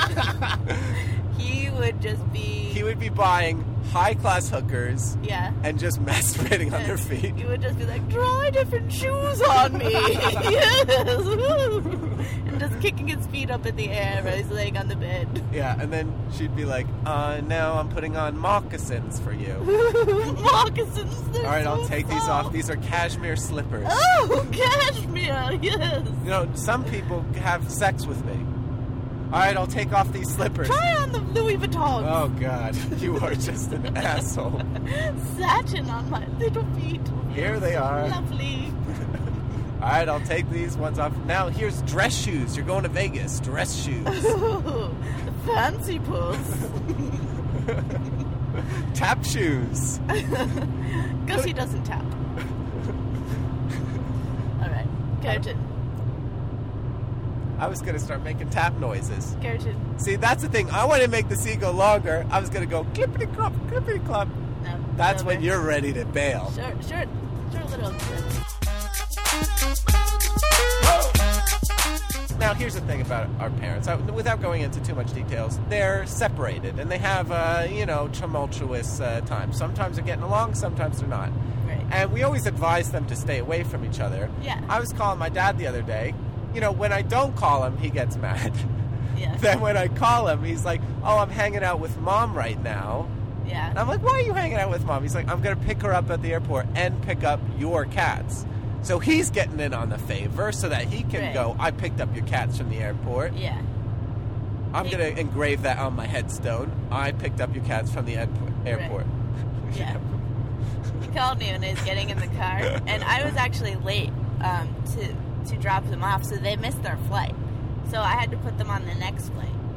he would just be... He would be buying high-class hookers Yeah. and just masturbating on their feet. He would just be like, try different shoes on me. Yes. Woo. And just kicking his feet up in the air while he's laying on the bed. Yeah, and then she'd be like, now I'm putting on moccasins for you. Moccasins. All right, I'll take these off. These are cashmere slippers. Oh, cashmere, yes. You know, some people have sex with me. All right, I'll take off these slippers. Try on the Louis Vuitton. Oh, God, you are just an asshole. Satin on my little feet. Here they are. Lovely. All right, I'll take these ones off. Now, here's dress shoes. You're going to Vegas. Dress shoes. Ooh, fancy puss. Tap shoes. Gussie doesn't tap. All right, curtain. I was going to start making tap noises. Curtain. See, that's the thing. I want to make the scene go longer. I was going to go clippity-clop, clippity-clop. No. That's over. when you're ready to bail. Short little clip. Now, here's the thing about our parents. Without going into too much details, they're separated, and they have, tumultuous times. Sometimes they're getting along, sometimes they're not. Right. And we always advise them to stay away from each other. Yeah. I was calling my dad the other day. You know, when I don't call him, he gets mad. Yeah. Then when I call him, he's like, oh, I'm hanging out with Mom right now. And Yeah. I'm like, why are you hanging out with Mom? He's like, I'm going to pick her up at the airport and pick up your cats. So he's getting in on the favor so that he can Right. go, I picked up your cats from the airport. Yeah. I'm going to engrave that on my headstone. I picked up your cats from the airport. Yeah. He called me when I was getting in the car, and I was actually late to drop them off, so they missed their flight. So I had to put them on the next flight.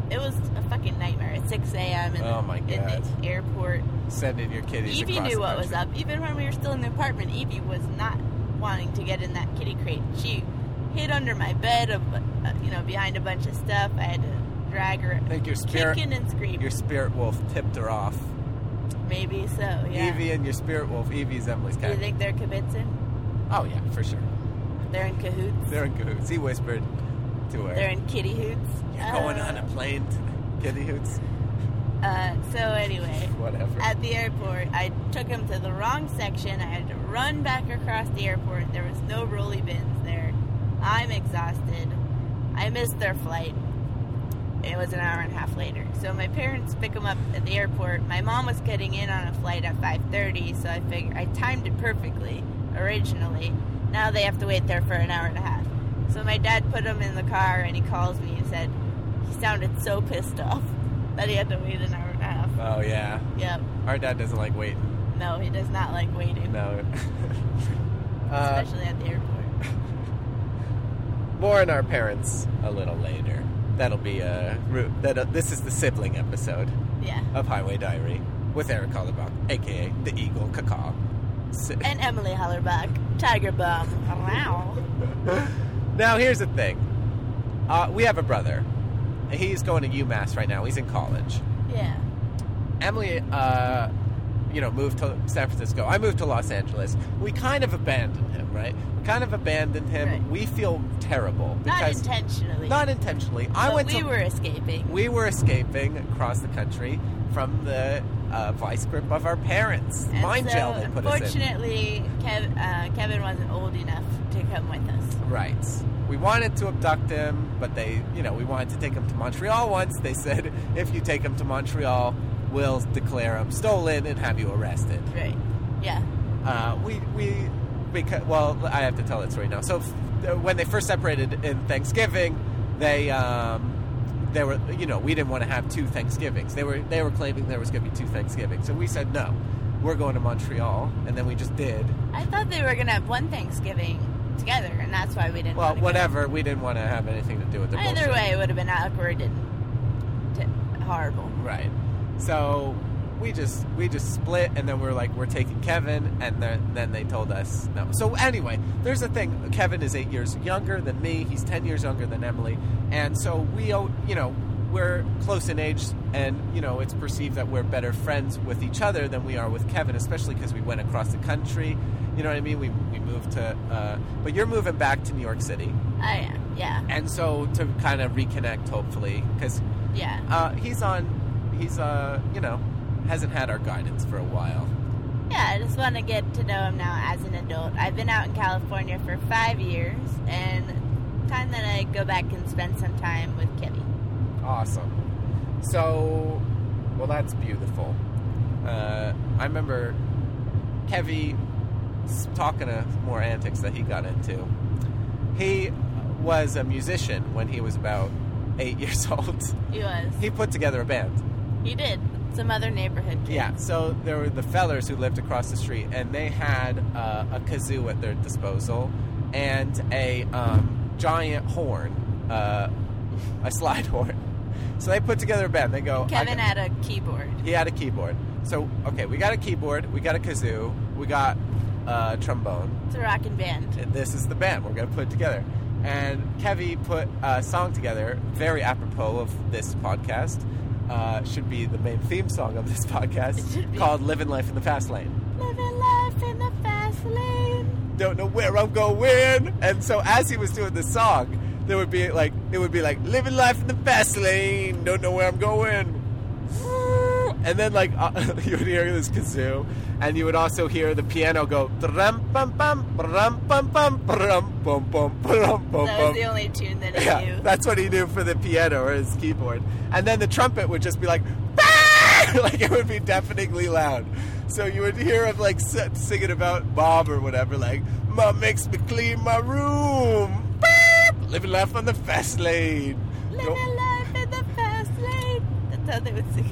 it was a fucking nightmare at 6 a.m. Oh, my in God. the airport. Sending your kitties Evie across knew the what was country. up. Even when we were still in the apartment, Evie was not wanting to get in that kitty crate. She hid under my bed, behind a bunch of stuff. I had to drag her, I think your spirit, kicking and screaming. your spirit wolf tipped her off. Maybe so, yeah. Evie and your spirit wolf. Evie's Emily's Do you cat. think they're kibitzing? Oh yeah, for sure. They're in cahoots? They're in cahoots. He whispered to her. They're in kitty hoots? You're going on a plane to Kitty Hoots. So anyway, Whatever. at the airport, I took him to the wrong section. I had to run back across the airport. There was no rolly bins there. I'm exhausted. I missed their flight. It was an hour and a half later. So my parents pick him up at the airport. My mom was getting in on a flight at 5:30, so I figured I timed it perfectly originally. Now they have to wait there for an hour and a half. So my dad put him in the car, and he calls me and said he sounded so pissed off that he had to wait an hour and a half. Oh yeah. Yep. Our dad doesn't like waiting. No, he does not like waiting, No. especially at the airport. More on our parents a little later. That'll be this is the sibling episode Yeah. of Highway Diary with Eric Hollerbach, aka the Eagle Cacaw. And Emily Hollerbach, Tiger Bum. Wow. Now here's the thing. We have a brother. He's going to UMass right now. He's in college. Yeah. Emily, moved to San Francisco. I moved to Los Angeles. We kind of abandoned him, right? Right. We feel terrible. Not Because intentionally. Not intentionally. We were escaping. We were escaping across the country from the vice grip of our parents. And Mind so, gel they put us in. unfortunately, Kevin wasn't old enough to come with us. Right. We wanted to abduct him, but we wanted to take him to Montreal once. They said, if you take him to Montreal, we'll declare him stolen and have you arrested. Right. Yeah. I have to tell that story now. So when they first separated in Thanksgiving, they were, we didn't want to have two Thanksgivings. They were claiming there was going to be two Thanksgivings. So we said, no, we're going to Montreal. And then we just did. I thought they were going to have one Thanksgiving together, and that's why we didn't want to whatever. We didn't want to have anything to do with the Either bullshit. way, it would have been awkward and horrible. Right. So we just split, and then we're like, we're taking Kevin, and then they told us no. So anyway, there's a thing. Kevin is 8 years younger than me. He's 10 years younger than Emily, and so we're close in age, and it's perceived that we're better friends with each other than we are with Kevin, especially because we went across the country. You know what I mean? We moved to, but you're moving back to New York City. I am, yeah. And so to kind of reconnect, hopefully, because he's hasn't had our guidance for a while. Yeah, I just want to get to know him now as an adult. I've been out in California for 5 years, and time that I go back and spend some time with Kevin. Awesome. So, well, that's beautiful. I remember Kevy talking to more antics that he got into. He was a musician when he was about 8 years old. He was. He put together a band. He did. Some other neighborhood kids. Yeah, so there were the fellers who lived across the street, and they had a kazoo at their disposal and a giant horn, a slide horn. So they put together a band. They go. Kevin had a keyboard. He had a keyboard. So okay, we got a keyboard, we got a kazoo, we got a trombone. It's a rockin' band. And this is the band we're gonna put it together. And Kevy put a song together, very apropos of this podcast. Should be the main theme song of this podcast, called "Living Life in the Fast Lane." Living life in the fast lane. Don't know where I'm going. And so as he was doing the song, it would be like living life in the fast lane. Don't know where I'm going. And then you would hear this kazoo, and you would also hear the piano go. That was the only tune that he knew. That's what he knew for the piano or his keyboard. And then the trumpet would just be like, like it would be deafeningly loud. So you would hear him singing about Bob or whatever, like, Mom makes me clean my room. Living life on the fast lane. Living life in the fast lane. That's how they would sing.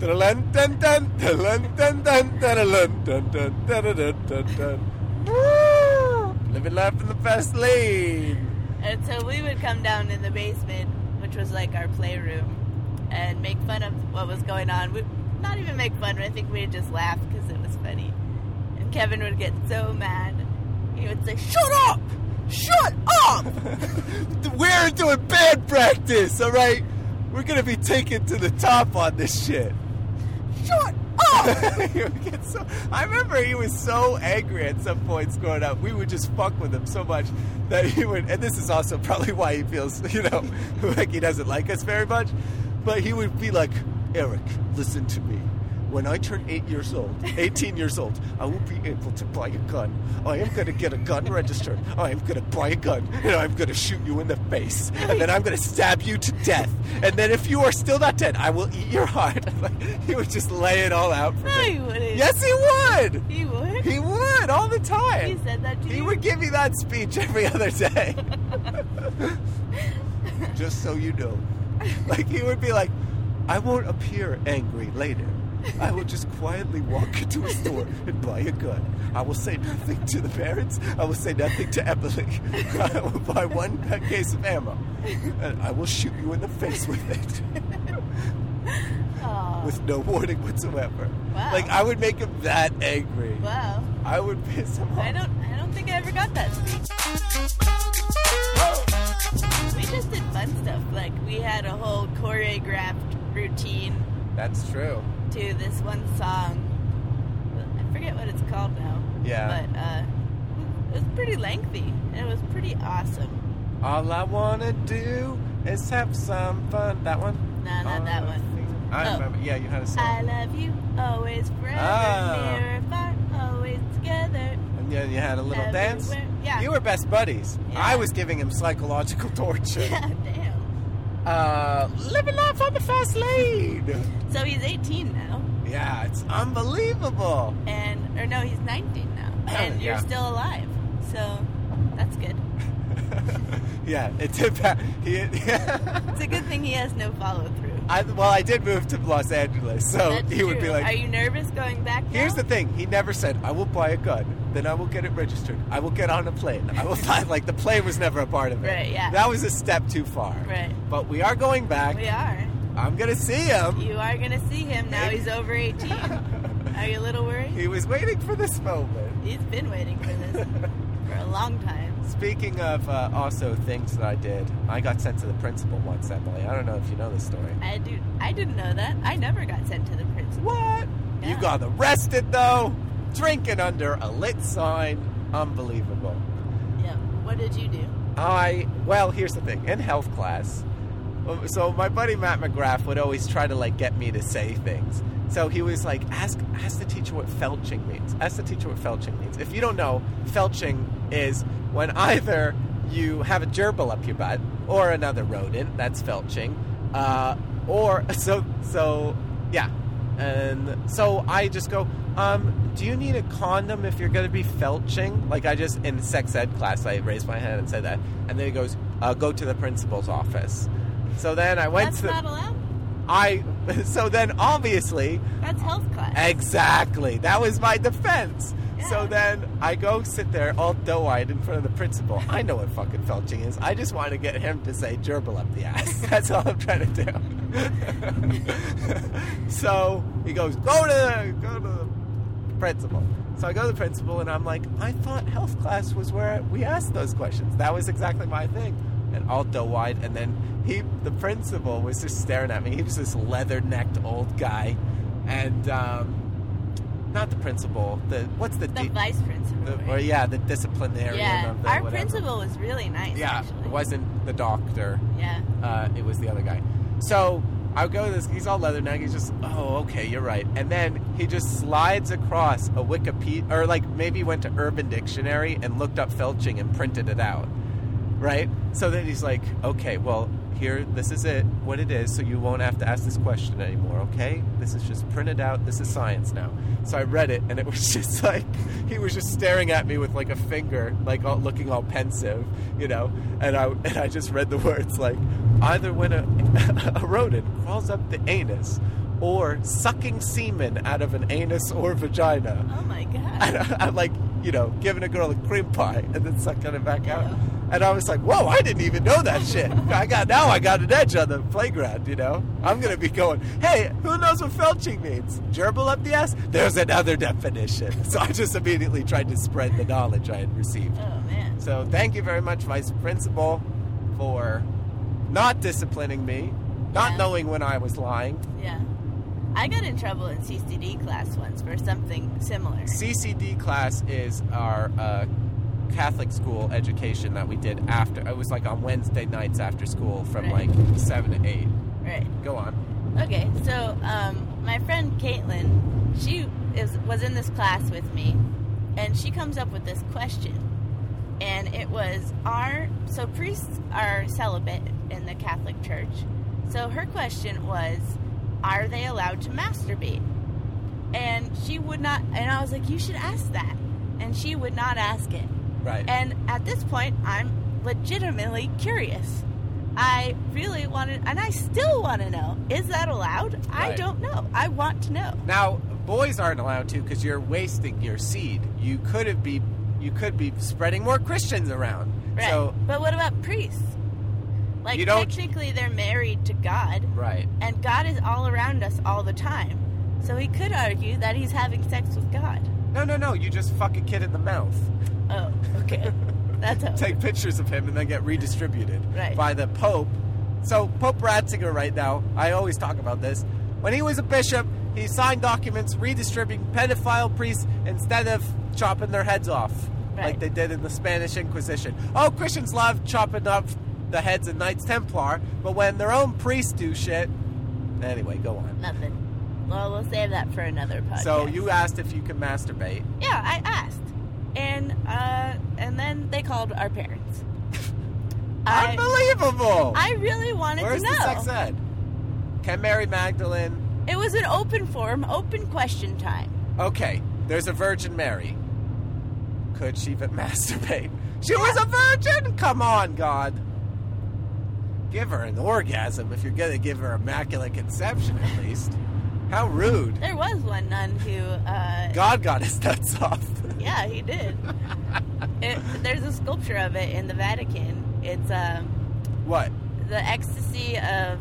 Living life in the fast lane. And so we would come down in the basement, which was like our playroom, and make fun of what was going on. We not even make fun, but I think we'd just laugh because it was funny. And Kevin would get so mad. He would say, "Shut up! Shut up!" We're doing band practice, all right? We're going to be taken to the top on this shit. Shut up! He would get I remember he was so angry at some points growing up. We would just fuck with him so much that he would, and this is also probably why he feels, like he doesn't like us very much, but he would be like, "Eric, listen to me. When I turn 18 years old, I will be able to buy a gun. I am going to get a gun registered. I am going to buy a gun, and I'm going to shoot you in the face. And then I'm going to stab you to death. And then if you are still not dead, I will eat your heart." He would just lay it all out for No, me. he wouldn't. Yes, he would. He would? He would, all the time. He said that to you? He would give me that speech every other day. Just so you know. Like, he would be like, "I won't appear angry later. I will just quietly walk into a store and buy a gun. I will say nothing to the parents. I will say nothing to Emily. I will buy one case of ammo. And I will shoot you in the face with it." Aw. With no warning whatsoever. Wow. Like, I would make him that angry. Wow. I would piss him off. I don't think I ever got that speech. We just did fun stuff. Like, we had a whole choreographed routine That's true. to this one song. I forget what it's called now. Yeah. But it was pretty lengthy, and it was pretty awesome. All I wanna do is have some fun. That one? No, not that one. I Oh. remember. Yeah, you had a song. I love you, always, forever, Ah. near and far, always together. And then you had a little dance. Everywhere. Yeah. You were best buddies. Yeah. I was giving him psychological torture. Yeah, damn. Living life on the fast lane. So he's 18 now, Yeah, it's unbelievable. or no, he's 19 now, and Yeah. you're still alive. So that's good. Yeah, it's about. It's a good thing he has no follow through. I did move to Los Angeles, so That's he would be true. like, "Are you nervous going back now?" Here's the thing. He never said, "I will buy a gun, then I will get it registered. I will get on a plane. I will fly." Like, the plane was never a part of it. Right, yeah. That was a step too far. Right. But we are going back. We are. I'm going to see him. You are going to see him now. Maybe. He's over 18. Are you a little worried? He was waiting for this moment. He's been waiting for this for a long time. Speaking of also things that I did, I got sent to the principal once, Emily. I don't know if you know this story. I didn't know that. I never got sent to the principal. What? Yeah. You got arrested, though? Drinking under a lit sign. Unbelievable. Yeah. What did you do? Well, here's the thing. In health class, so my buddy Matt McGrath would always try to, like, get me to say things. So he was like, ask the teacher what felching means. Ask the teacher what felching means. If you don't know, felching is when either you have a gerbil up your butt or another rodent, that's felching. Yeah. And so I just go, do you need a condom if you're going to be felching? Like, in sex ed class, I raised my hand and said that. And then he goes, go to the principal's office. So then I went That's not allowed? so then obviously, That's health class. exactly, that was my defense. Yeah. So then I go sit there all doe-eyed in front of the principal. I know what fucking felching is. I just want to get him to say gerbil up the ass. That's all I'm trying to do. So he goes, go to the principal. So I go to the principal and I'm like, I thought health class was where we asked those questions. That was exactly my thing. And all doe-eyed, and then the principal was just staring at me. He was this leather-necked old guy, and not the principal. The vice principal. right? The disciplinarian Yeah, of the our whatever. principal was really nice. Yeah, actually. it wasn't the doctor. Yeah. It was the other guy. So I go to this. He's all leather-necked. He's just, oh, okay, you're right. And then he just slides across a Wikipedia, or like maybe he went to Urban Dictionary and looked up felching and printed it out. Right? So then he's like, okay, well, here, this is what it is, so you won't have to ask this question anymore, okay? This is just printed out. This is science now. So I read it, and it was just like, he was just staring at me with, like, a finger, like, looking all pensive, and I just read the words, like, either when a rodent crawls up the anus or sucking semen out of an anus or vagina. Oh, my God. And I'm like, giving a girl a cream pie and then sucking it back out. Yeah. And I was like, whoa, I didn't even know that shit. I got an edge on the playground, I'm going to be going, hey, who knows what felching means? Gerbil up the ass? There's another definition. So I just immediately tried to spread the knowledge I had received. Oh, man. So thank you very much, Vice Principal, for not disciplining me, not knowing when I was lying. Yeah. I got in trouble in CCD class once for something similar. CCD class is our Catholic school education that we did after. It was like on Wednesday nights after school from Right. like 7 to 8. Right. Go on. Okay, so my friend Caitlin, she was in this class with me, and she comes up with this question. And it was, so priests are celibate in the Catholic Church. So her question was, are they allowed to masturbate? And she would not, and I was like, you should ask that. And she would not ask it. Right. And at this point, I'm legitimately curious. I really wanted, and I still want to know, is that allowed? I Right. don't know. I want to know. Now, boys aren't allowed to because you're wasting your seed. You could be spreading more Christians around. Right. So, But what about priests? Like, You don't- technically, they're married to God, right. and God is all around us all the time. So he could argue that he's having sex with God. No. You just fuck a kid in the mouth. Oh, okay. That's how. Take pictures of him and then get redistributed Right. by the Pope. So Pope Ratzinger right now, I always talk about this. When he was a bishop, he signed documents redistributing pedophile priests instead of chopping their heads off like Right. they did in the Spanish Inquisition. Oh, Christians love chopping up the heads of Knights Templar, but when their own priests do shit... Anyway, go on. Nothing. Well, we'll save that for another podcast. So you asked if you could masturbate. Yeah, I asked. And then they called our parents. Unbelievable! I really wanted Where's to know. the sex ed? Can Mary Magdalene... It was an open forum, open question time. Okay, there's a Virgin Mary. Could she but masturbate? She was a virgin? Come on, God. Give her an orgasm if you're going to give her immaculate conception, at least. How rude. There was one nun who... God got his nuts off. Yeah, he did. There's a sculpture of it in the Vatican. It's What? the ecstasy of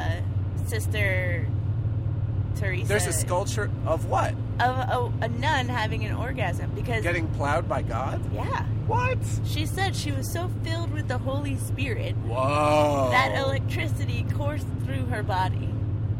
Sister Teresa. There's a sculpture of what? Of a nun having an orgasm because... Getting plowed by God? Yeah. What? She said she was so filled with the Holy Spirit Whoa. that electricity coursed through her body.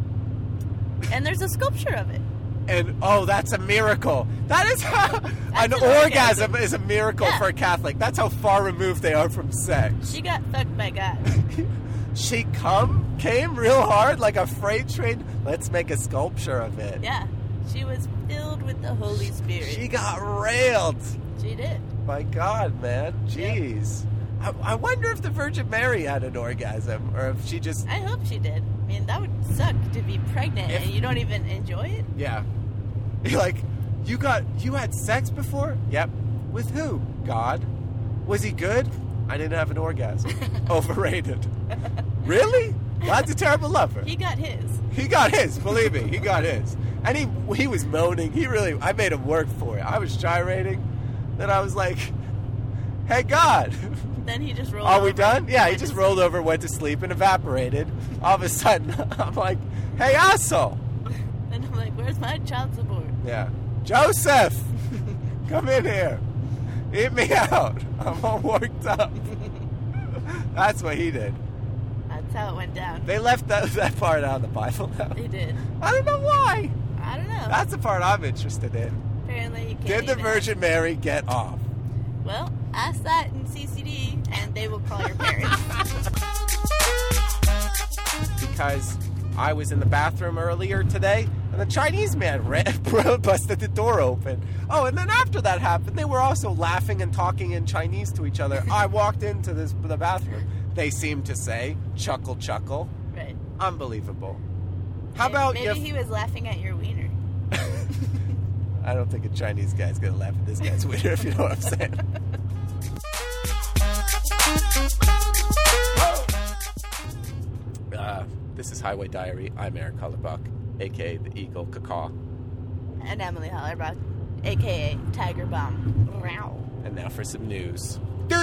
And there's a sculpture of it. And, oh, that's a miracle. That is how... An an orgasm is a miracle Yeah. for a Catholic. That's how far removed they are from sex. She got fucked by God. She came real hard like a freight train. Let's make a sculpture of it. Yeah. She was filled with the Holy Spirit. She got railed. She did. My God, man. Jeez. I wonder if the Virgin Mary had an orgasm or if she just... I hope she did. I mean, that would suck to be pregnant and you don't even enjoy it. Yeah. You're like, you had sex before? Yep. With who? God. Was he good? I didn't have an orgasm. Overrated. Really? God's a terrible lover. He got his. He got his, believe me, he got his. And he was moaning. I made him work for it. I was gyrating. Then I was like, hey, God. Then he just rolled Are over. we done? Yeah, he went just to rolled over, went to sleep, and evaporated. All of a sudden, I'm like, hey, asshole. sleep. And I'm like, where's my child support? Yeah. Joseph, come in here. Eat me out. I'm all worked up. That's what he did. That's how it went down. They left that part out of the Bible now. They did. I don't know why. I don't know. That's the part I'm interested in. Apparently you can't Did the even- Virgin Mary get off? Well, ask that in CCD and they will call your parents. Because I was in the bathroom earlier today, and the Chinese man busted the door open. Oh, and then after that happened, they were also laughing and talking in Chinese to each other. I walked into the bathroom. They seemed to say, chuckle, chuckle. Right. Unbelievable. How about maybe he was laughing at your wiener. I don't think a Chinese guy's going to laugh at this guy's wiener, if you know what I'm saying. This is Highway Diary. I'm Eric Hollerbach, a.k.a. the Eagle Cacaw. And Emily Hollerbach, a.k.a. Tiger Bomb. And now for some news.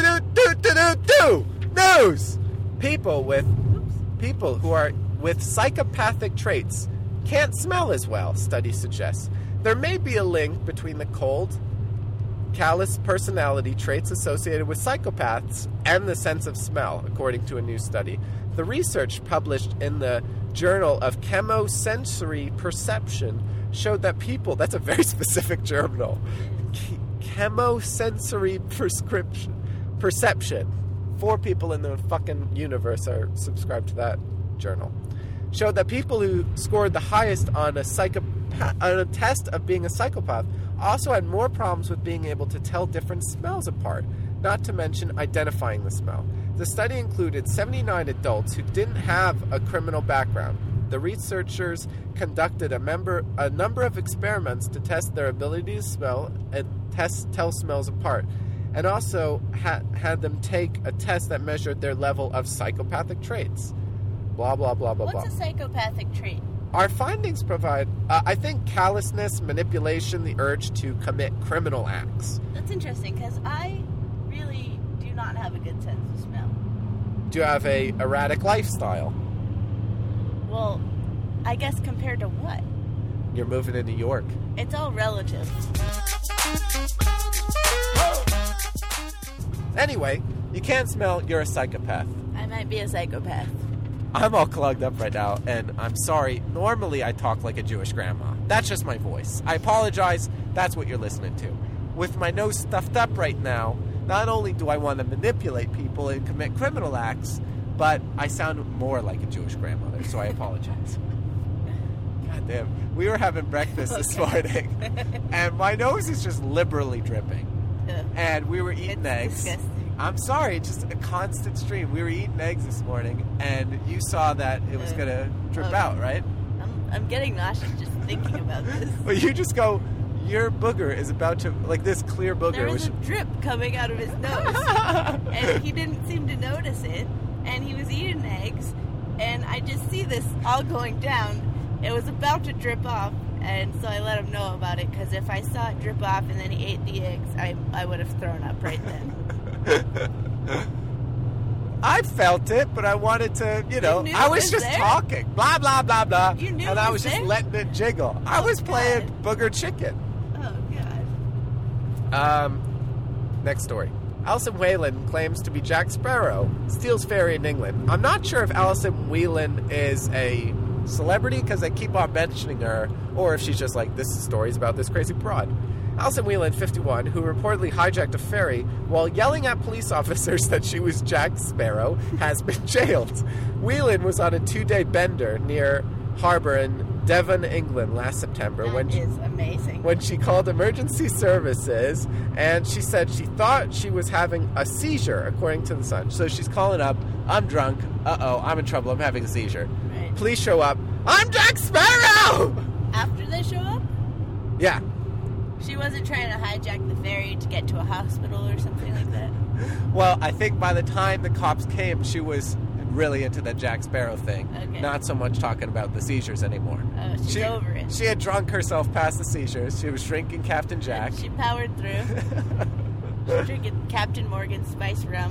News! People who are with psychopathic traits can't smell as well, study suggests. There may be a link between the cold, callous personality traits associated with psychopaths and the sense of smell, according to a new study. The research published in the Journal of Chemosensory Perception showed that people, that's a very specific journal, Chemosensory Perception, 4 people in the fucking universe are subscribed to that journal, showed that people who scored the highest on a test of being a psychopath also had more problems with being able to tell different smells apart, not to mention identifying the smell. The study included 79 adults who didn't have a criminal background. The researchers conducted a number of experiments to test their ability to smell and tell smells apart, and also had them take a test that measured their level of psychopathic traits. Blah, blah, blah, blah, blah. What's a psychopathic trait? Our findings provide, I think, callousness, manipulation, the urge to commit criminal acts. That's interesting, because I really do not have a good sense of smell. Do you have a erratic lifestyle? Well, I guess compared to what? You're moving to New York. It's all relative. Anyway, you can't smell, you're a psychopath. I might be a psychopath. I'm all clogged up right now, and I'm sorry. Normally, I talk like a Jewish grandma. That's just my voice. I apologize. That's what you're listening to. With my nose stuffed up right now, not only do I want to manipulate people and commit criminal acts, but I sound more like a Jewish grandmother, so I apologize. God damn. We were having breakfast this morning, and my nose is just liberally dripping. And we were eating eggs. Disgusting. I'm sorry, just a constant stream. We were eating eggs this morning, and you saw that it was going to drip out, right? I'm getting nauseous just thinking about this. Well, you just go, your booger is about to, like this clear booger. There was a drip coming out of his nose, and he didn't seem to notice it, and he was eating eggs, and I just see this all going down. It was about to drip off, and so I let him know about it, because if I saw it drip off and then he ate the eggs, I would have thrown up right then. I felt it, but I wanted to, I was just there? talking, blah, blah, blah, blah, You knew and it I was was just there? letting it jiggle. I was playing booger chicken. Oh, God. Next story. Alison Whelan claims to be Jack Sparrow, steals ferry in England. I'm not sure if Alison Whelan is a celebrity because they keep on mentioning her, or if she's just like, this is stories about this crazy broad. Alison Whelan, 51, who reportedly hijacked a ferry while yelling at police officers that she was Jack Sparrow, has been jailed. Whelan was on a 2-day bender near harbour in Devon, England last September That is amazing. when she called emergency services, and she said she thought she was having a seizure, according to the Sun. So she's calling up, I'm drunk, I'm in trouble, I'm having a seizure. Right. Police show up, I'm Jack Sparrow! After they show up? Yeah. She wasn't trying to hijack the ferry to get to a hospital or something like that? Well, I think by the time the cops came, she was really into that Jack Sparrow thing. Okay. Not so much talking about the seizures anymore. Oh, she's over it. She had drunk herself past the seizures. She was drinking Captain Jack. She powered through. She's drinking Captain Morgan spice rum.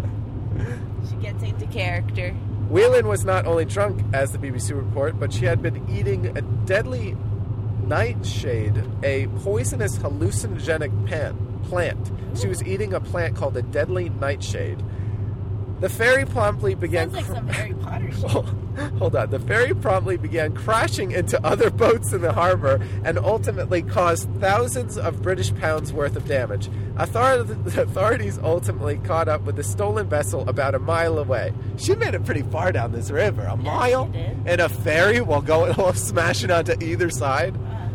She gets into character. Whelan was not only drunk, as the BBC report, but she had been eating a deadly nightshade, a poisonous hallucinogenic plant. She was eating a plant called a deadly nightshade. The ferry promptly began... Sounds like some Harry Potter shit. Hold on. The ferry promptly began crashing into other boats in the harbor and ultimately caused thousands of British pounds worth of damage. Authorities ultimately caught up with the stolen vessel about a mile away. She made it pretty far down this river. A mile? she did. In a ferry while smashing onto either side?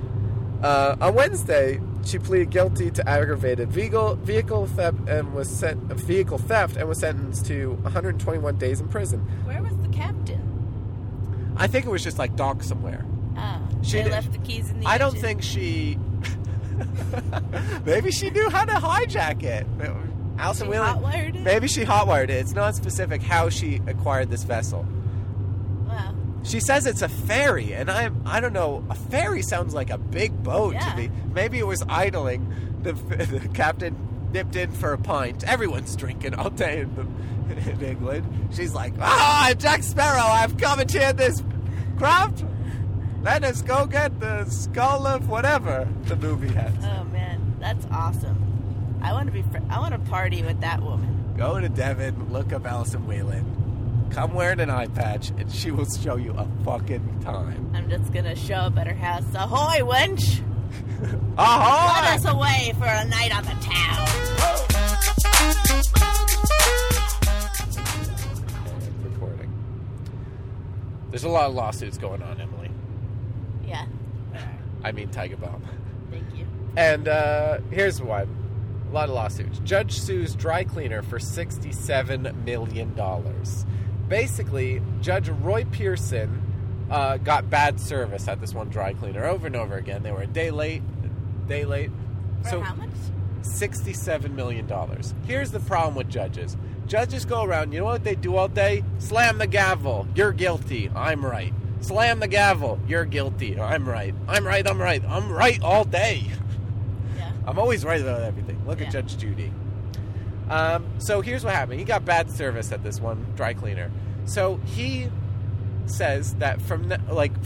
On Wednesday, she pleaded guilty to aggravated vehicle theft and was sentenced to 121 days in prison. Where was the captain? I think it was just like docked somewhere. Oh, She they did- left the keys in the I don't engine. think she. Maybe she knew how to hijack it. Alison She Whelan. hotwired it? Maybe she hotwired it. It's not specific how she acquired this vessel. Wow. She says it's a ferry, and I don't know. A ferry sounds like a big boat to me. Maybe it was idling. The captain nipped in for a pint. Everyone's drinking all day in England. She's like, I'm Jack Sparrow. I've commandeered this craft. Let us go get the skull of whatever the movie has. Oh man, that's awesome. I want to party with that woman. Go to Devon, look up Alison Whalen. Come wearing an eye patch, and she will show you a fucking time. I'm just gonna show up at her house. Ahoy, wench! Ahoy! Let us away for a night on the town. Recording. There's a lot of lawsuits going on, Emily. Yeah. I mean, Tiger Bomb. Thank you. And here's one. A lot of lawsuits. Judge sues dry cleaner for $67 million. Basically, Judge Roy Pearson got bad service at this one dry cleaner over and over again. They were a day late. For how much? $67 million. Here's the problem with judges. Judges go around, you know what they do all day? Slam the gavel. You're guilty. I'm right. Slam the gavel. You're guilty. I'm right. I'm right. I'm right. I'm right all day. Yeah. I'm always right about everything. Look at Judge Judy. So here's what happened. He got bad service at this one dry cleaner. So he says that from the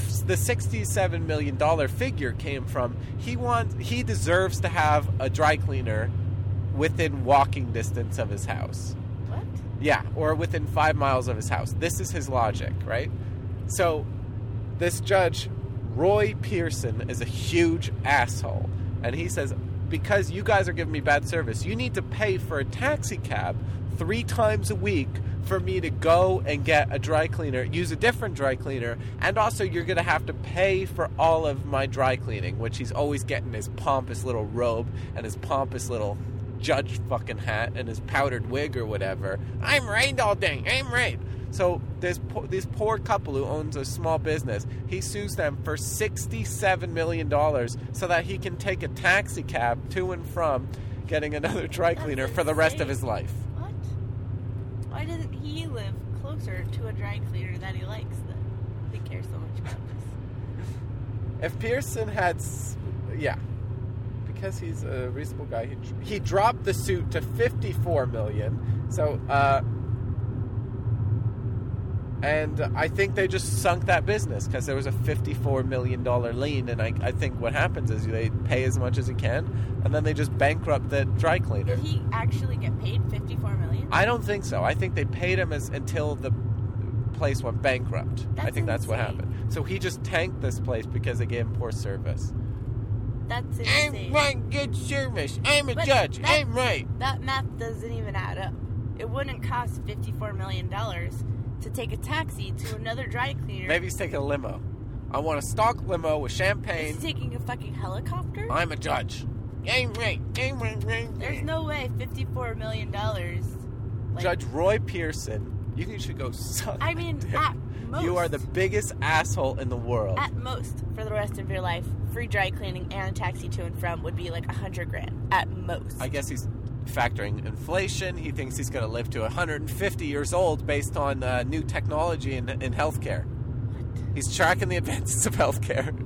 $67 million figure came from he deserves to have a dry cleaner within walking distance of his house. What? Yeah, or within 5 miles of his house. This is his logic, right? So this judge, Roy Pearson, is a huge asshole. And he says, because you guys are giving me bad service, you need to pay for a taxi cab 3 times a week for me to go and get a dry cleaner, use a different dry cleaner, and also you're going to have to pay for all of my dry cleaning, which he's always getting his pompous little robe and his pompous little judge fucking hat and his powdered wig or whatever. I'm right all day. I'm right. So this poor couple who owns a small business, he sues them for $67 million so that he can take a taxi cab to and from getting another dry cleaner for the rest of his life. What? Why doesn't he live closer to a dry cleaner that he likes that he cares so much about this? If Pearson had... Yeah. Because he's a reasonable guy, he dropped the suit to $54 million. So, and I think they just sunk that business because there was a $54 million lien, and I think what happens is they pay as much as he can, and then they just bankrupt the dry cleaner. Did he actually get paid $54 million? I don't think so. I think they paid him until the place went bankrupt. I think that's what happened. So he just tanked this place because they gave him poor service. That's insane. I'm right, good service. I'm a judge. I'm right. That math doesn't even add up. It wouldn't cost $54 million to take a taxi to another dry cleaner. Maybe he's taking a limo. I want a stock limo with champagne. Is he taking a fucking helicopter? I'm a judge. I'm right. I'm right. There's no way $54 million. Judge Roy Pearson, you should go suck. I mean, dick. at most. You are the biggest asshole in the world. At most, for the rest of your life, free dry cleaning and a taxi to and from would be like $100,000 at most. I guess he's factoring inflation. He thinks he's going to live to 150 years old based on new technology in healthcare. What? He's tracking the advances of healthcare.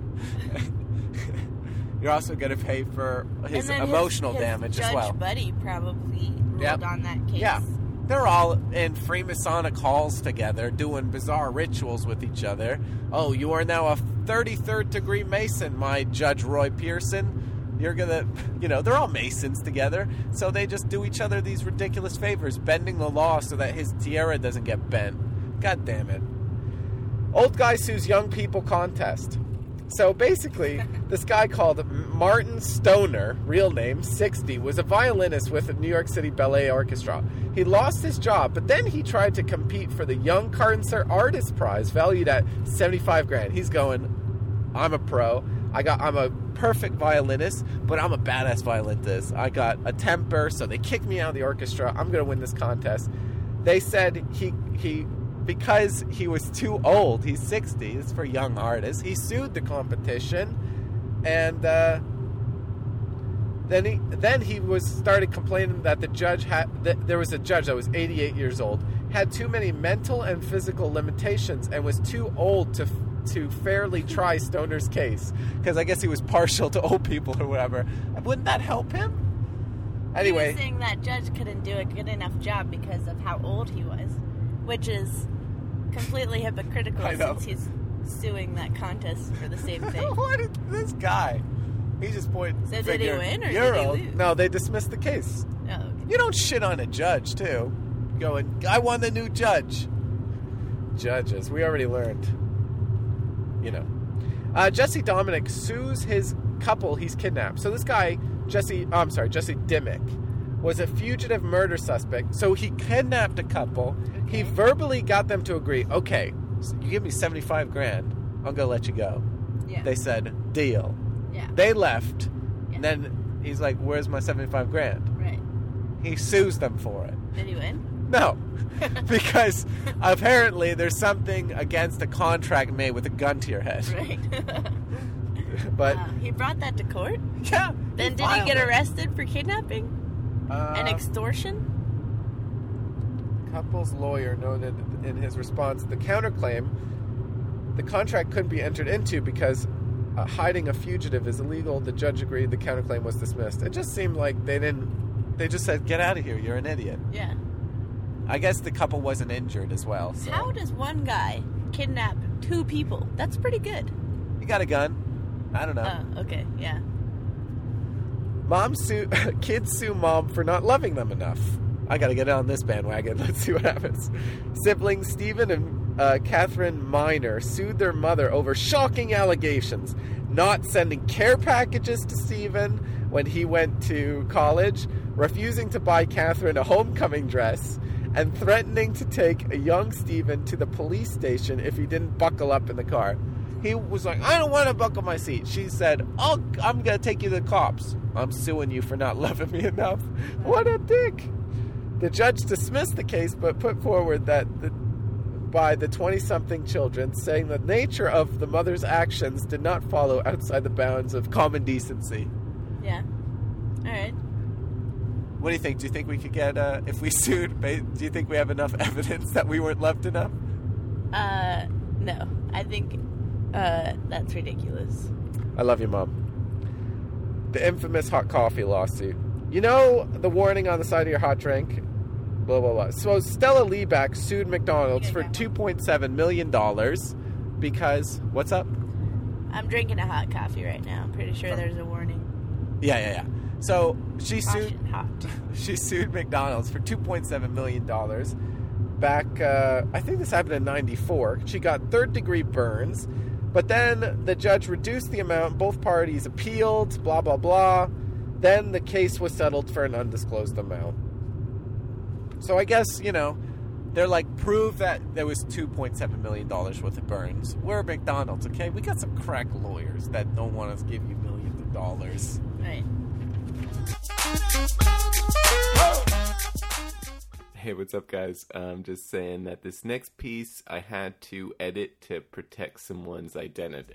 You're also going to pay for his emotional damage as well. Judge Buddy probably ruled on that case. Yeah. They're all in Freemasonic halls together doing bizarre rituals with each other. Oh, you are now a 33rd degree Mason, my Judge Roy Pearson. You're gonna, they're all Masons together. So they just do each other these ridiculous favors, bending the law so that his tiara doesn't get bent. God damn it. Old guy sues young people contest. So basically, this guy called Martin Stoner, real name, 60, was a violinist with the New York City Ballet Orchestra. He lost his job, but then he tried to compete for the Young Concert Artist Prize, valued at $75,000. He's going, I'm a pro. I'm a perfect violinist, but I'm a badass violinist. I got a temper, so they kicked me out of the orchestra. I'm going to win this contest. They said because he was too old, he's 60, it's for young artists, he sued the competition, and then he started complaining that there was a judge that was 88 years old. had too many mental and physical limitations and was too old to fairly try Stoner's case. Because I guess he was partial to old people or whatever. Wouldn't that help him? Anyway. He was saying that judge couldn't do a good enough job because of how old he was, which is completely hypocritical since he's suing that contest for the same thing. What is this guy? He just pointed. So did he win or You're did he old. lose? No, they dismissed the case. Oh, okay. You don't shit on a judge, too. Going, I want the new judge. Judges, we already learned. You know. Jesse Dominic sues his couple he's kidnapped. So this guy, Jesse Dimmick, was a fugitive murder suspect. So he kidnapped a couple. Okay. He verbally got them to agree, okay, so you give me $75,000, I'm going to let you go. Yeah. They said, deal. Yeah. They left. Yeah. And then he's like, where's my $75,000? Right. He sues them for it. Did he win? No. Because apparently there's something against a contract made with a gun to your head. Right. But he brought that to court? Yeah. Then did he get arrested for kidnapping? And extortion? Couple's lawyer noted in his response the counterclaim the contract couldn't be entered into because hiding a fugitive is illegal. The judge agreed the counterclaim was dismissed. It just seemed like they just said, get out of here, you're an idiot. Yeah. I guess the couple wasn't injured as well. So. How does one guy kidnap two people? That's pretty good. He got a gun. I don't know. Oh, okay, yeah. Kids sue mom for not loving them enough. I gotta get on this bandwagon. Let's see what happens. Siblings Stephen and Catherine Minor sued their mother over shocking allegations. Not sending care packages to Stephen when he went to college, refusing to buy Catherine a homecoming dress, and threatening to take a young Stephen to the police station if he didn't buckle up in the car. He was like, I don't want to buckle my seat. She said, I'm going to take you to the cops. I'm suing you for not loving me enough. What a dick. The judge dismissed the case, but put forward that by the 20-something children, saying the nature of the mother's actions did not follow outside the bounds of common decency. Yeah. All right. What do you think? Do you think we could get, if we sued, do you think we have enough evidence that we weren't loved enough? No. I think that's ridiculous. I love you, Mom. The infamous hot coffee lawsuit. You know the warning on the side of your hot drink? Blah, blah, blah. So Stella Liebeck sued McDonald's for $2.7 million because, what's up? I'm drinking a hot coffee right now. I'm pretty sure there's a warning. Yeah. So she Caution, sued McDonald's for $2.7 million back, I think this happened in 94. She got third-degree burns, but then the judge reduced the amount. Both parties appealed, blah, blah, blah. Then the case was settled for an undisclosed amount. So I guess, they're like, prove that there was $2.7 million worth of burns. We're McDonald's, okay? We got some crack lawyers that don't want us to give you millions of dollars. Right. Hey, what's up, guys? I'm just saying that this next piece I had to edit to protect someone's identity.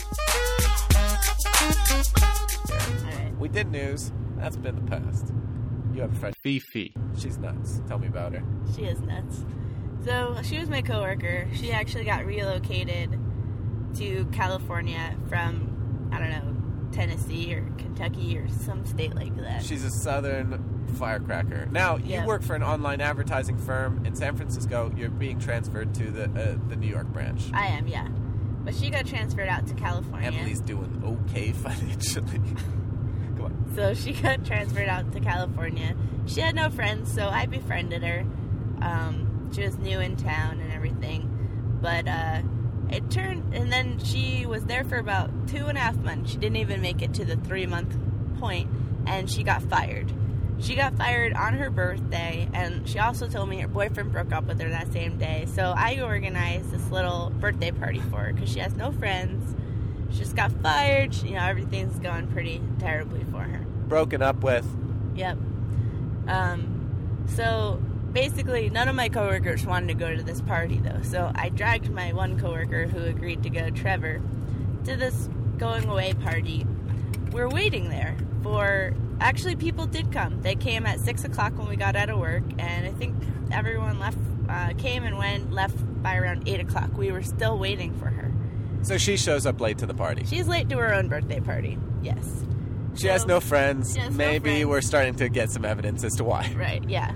Alright. We did news. That's been the past. You have a friend, Fifi. She's nuts. Tell me about her. She is nuts. So, she was my coworker. She actually got relocated to California from, I don't know, Tennessee or Kentucky or some state like that. She's a southern firecracker. Now, you work for an online advertising firm in San Francisco. You're being transferred to the New York branch. I am, yeah. But she got transferred out to California. Emily's doing okay financially. Come on. So she got transferred out to California. She had no friends, so I befriended her. She was new in town and everything. But it turned, and then she was there for about 2.5 months. She didn't even make it to the 3-month point, and she got fired. She got fired on her birthday, and she also told me her boyfriend broke up with her that same day. So I organized this little birthday party for her because she has no friends. She just got fired. Everything's going pretty terribly for her. Broken up with. Yep. So basically, none of my coworkers wanted to go to this party, though. So I dragged my one coworker who agreed to go, Trevor, to this going away party. We're waiting there for... Actually, people did come. They came at 6 o'clock when we got out of work, and I think everyone left came and went, left by around 8 o'clock. We were still waiting for her. So she shows up late to the party. She's late to her own birthday party, yes. She has no friends. She has no Maybe friends. we're starting to get some evidence as to why. Right, yeah.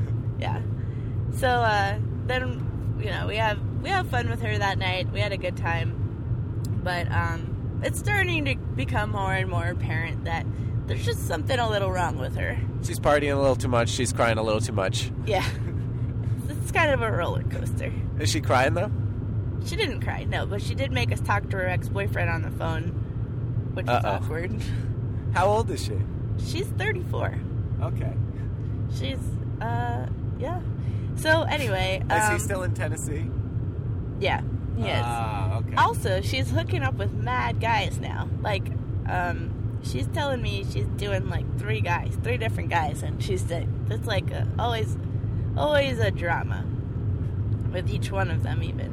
So then, we have fun with her that night. We had a good time. But it's starting to become more and more apparent that there's just something a little wrong with her. She's partying a little too much. She's crying a little too much. Yeah. It's kind of a roller coaster. Is she crying, though? She didn't cry, no, but she did make us talk to her ex-boyfriend on the phone, which was awkward. How old is she? She's 34. Okay. She's, yeah. So, anyway... Is he still in Tennessee? Yeah, he is. Ah, okay. Also, she's hooking up with mad guys now. Like, she's telling me she's doing, like, 3 different guys, and she's it's like always a drama with each one of them, even.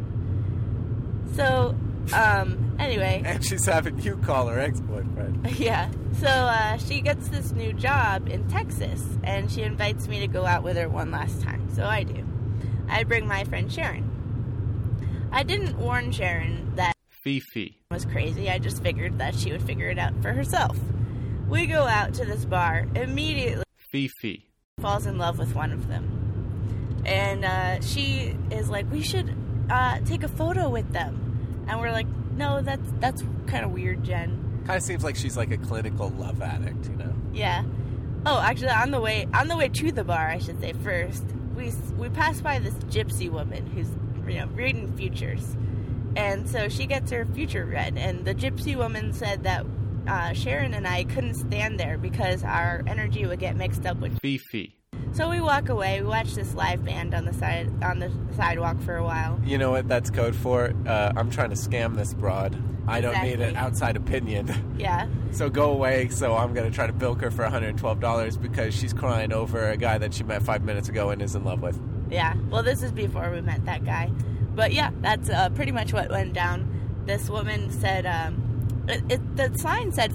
So, anyway. And she's having you call her ex-boyfriend. Yeah. So, she gets this new job in Texas, and she invites me to go out with her one last time. So I do. I bring my friend Sharon. I didn't warn Sharon that Fifi was crazy. I just figured that she would figure it out for herself. We go out to this bar. Immediately, Fifi falls in love with one of them. And she is like, we should take a photo with them. And we're like, no, that's kind of weird, Jen. Kind of seems like she's like a clinical love addict, you know? Yeah. Oh, actually, on the way to the bar, I should say first, we passed by this gypsy woman who's reading futures, and so she gets her future read. And the gypsy woman said that Sharon and I couldn't stand there because our energy would get mixed up with Fifi. So we walk away. We watch this live band on the sidewalk for a while. You know what that's code for? I'm trying to scam this broad. I don't need an outside opinion. Yeah. So go away. So I'm going to try to bilk her for $112 because she's crying over a guy that she met 5 minutes ago and is in love with. Yeah. Well, this is before we met that guy. But yeah, that's pretty much what went down. This woman said, the sign said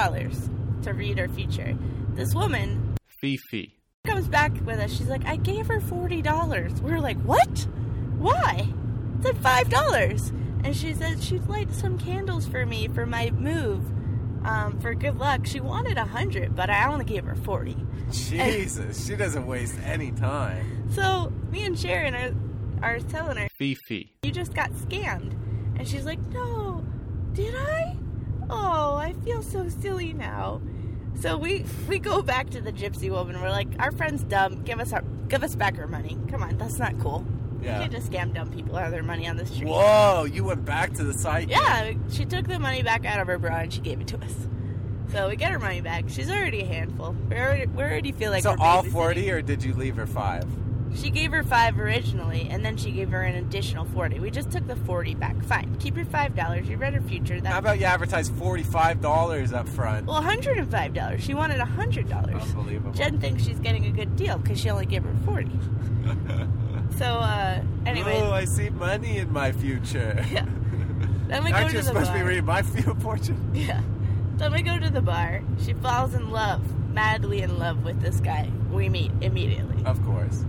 $5 to read her future. This woman, Fifi, comes back with us. She's like, I gave her $40. We're like, what? Why? It said $5. And she said she'd light some candles for me for my move, for good luck. She wanted 100, but I only gave her 40. Jesus, she doesn't waste any time. So me and Sharon are telling her, Fifi, you just got scammed. And she's like, no, did I? Oh, I feel so silly now. So we go back to the gypsy woman. We're like, our friend's dumb. Give us back our money. Come on, that's not cool. Yeah. You can't just scam dumb people out of their money on the street. Whoa, you went back to the site? Yeah, she took the money back out of her bra and she gave it to us. So we get her money back. She's already a handful. We already feel like so we're all babysitting. 40, or did you leave her 5? She gave her 5 originally, and then she gave her an additional 40. We just took the 40 back. Fine, keep your $5. You read her future. How about you advertise $45 up front? Well, $105. She wanted $100. Unbelievable. Jen thinks she's getting a good deal because she only gave her 40. So, anyway. Oh, I see money in my future. Yeah. Then we go Aren't to you the supposed to be bar. reading my fortune? Yeah. Then we go to the bar. She falls in love, madly in love with this guy. We meet immediately. Of course.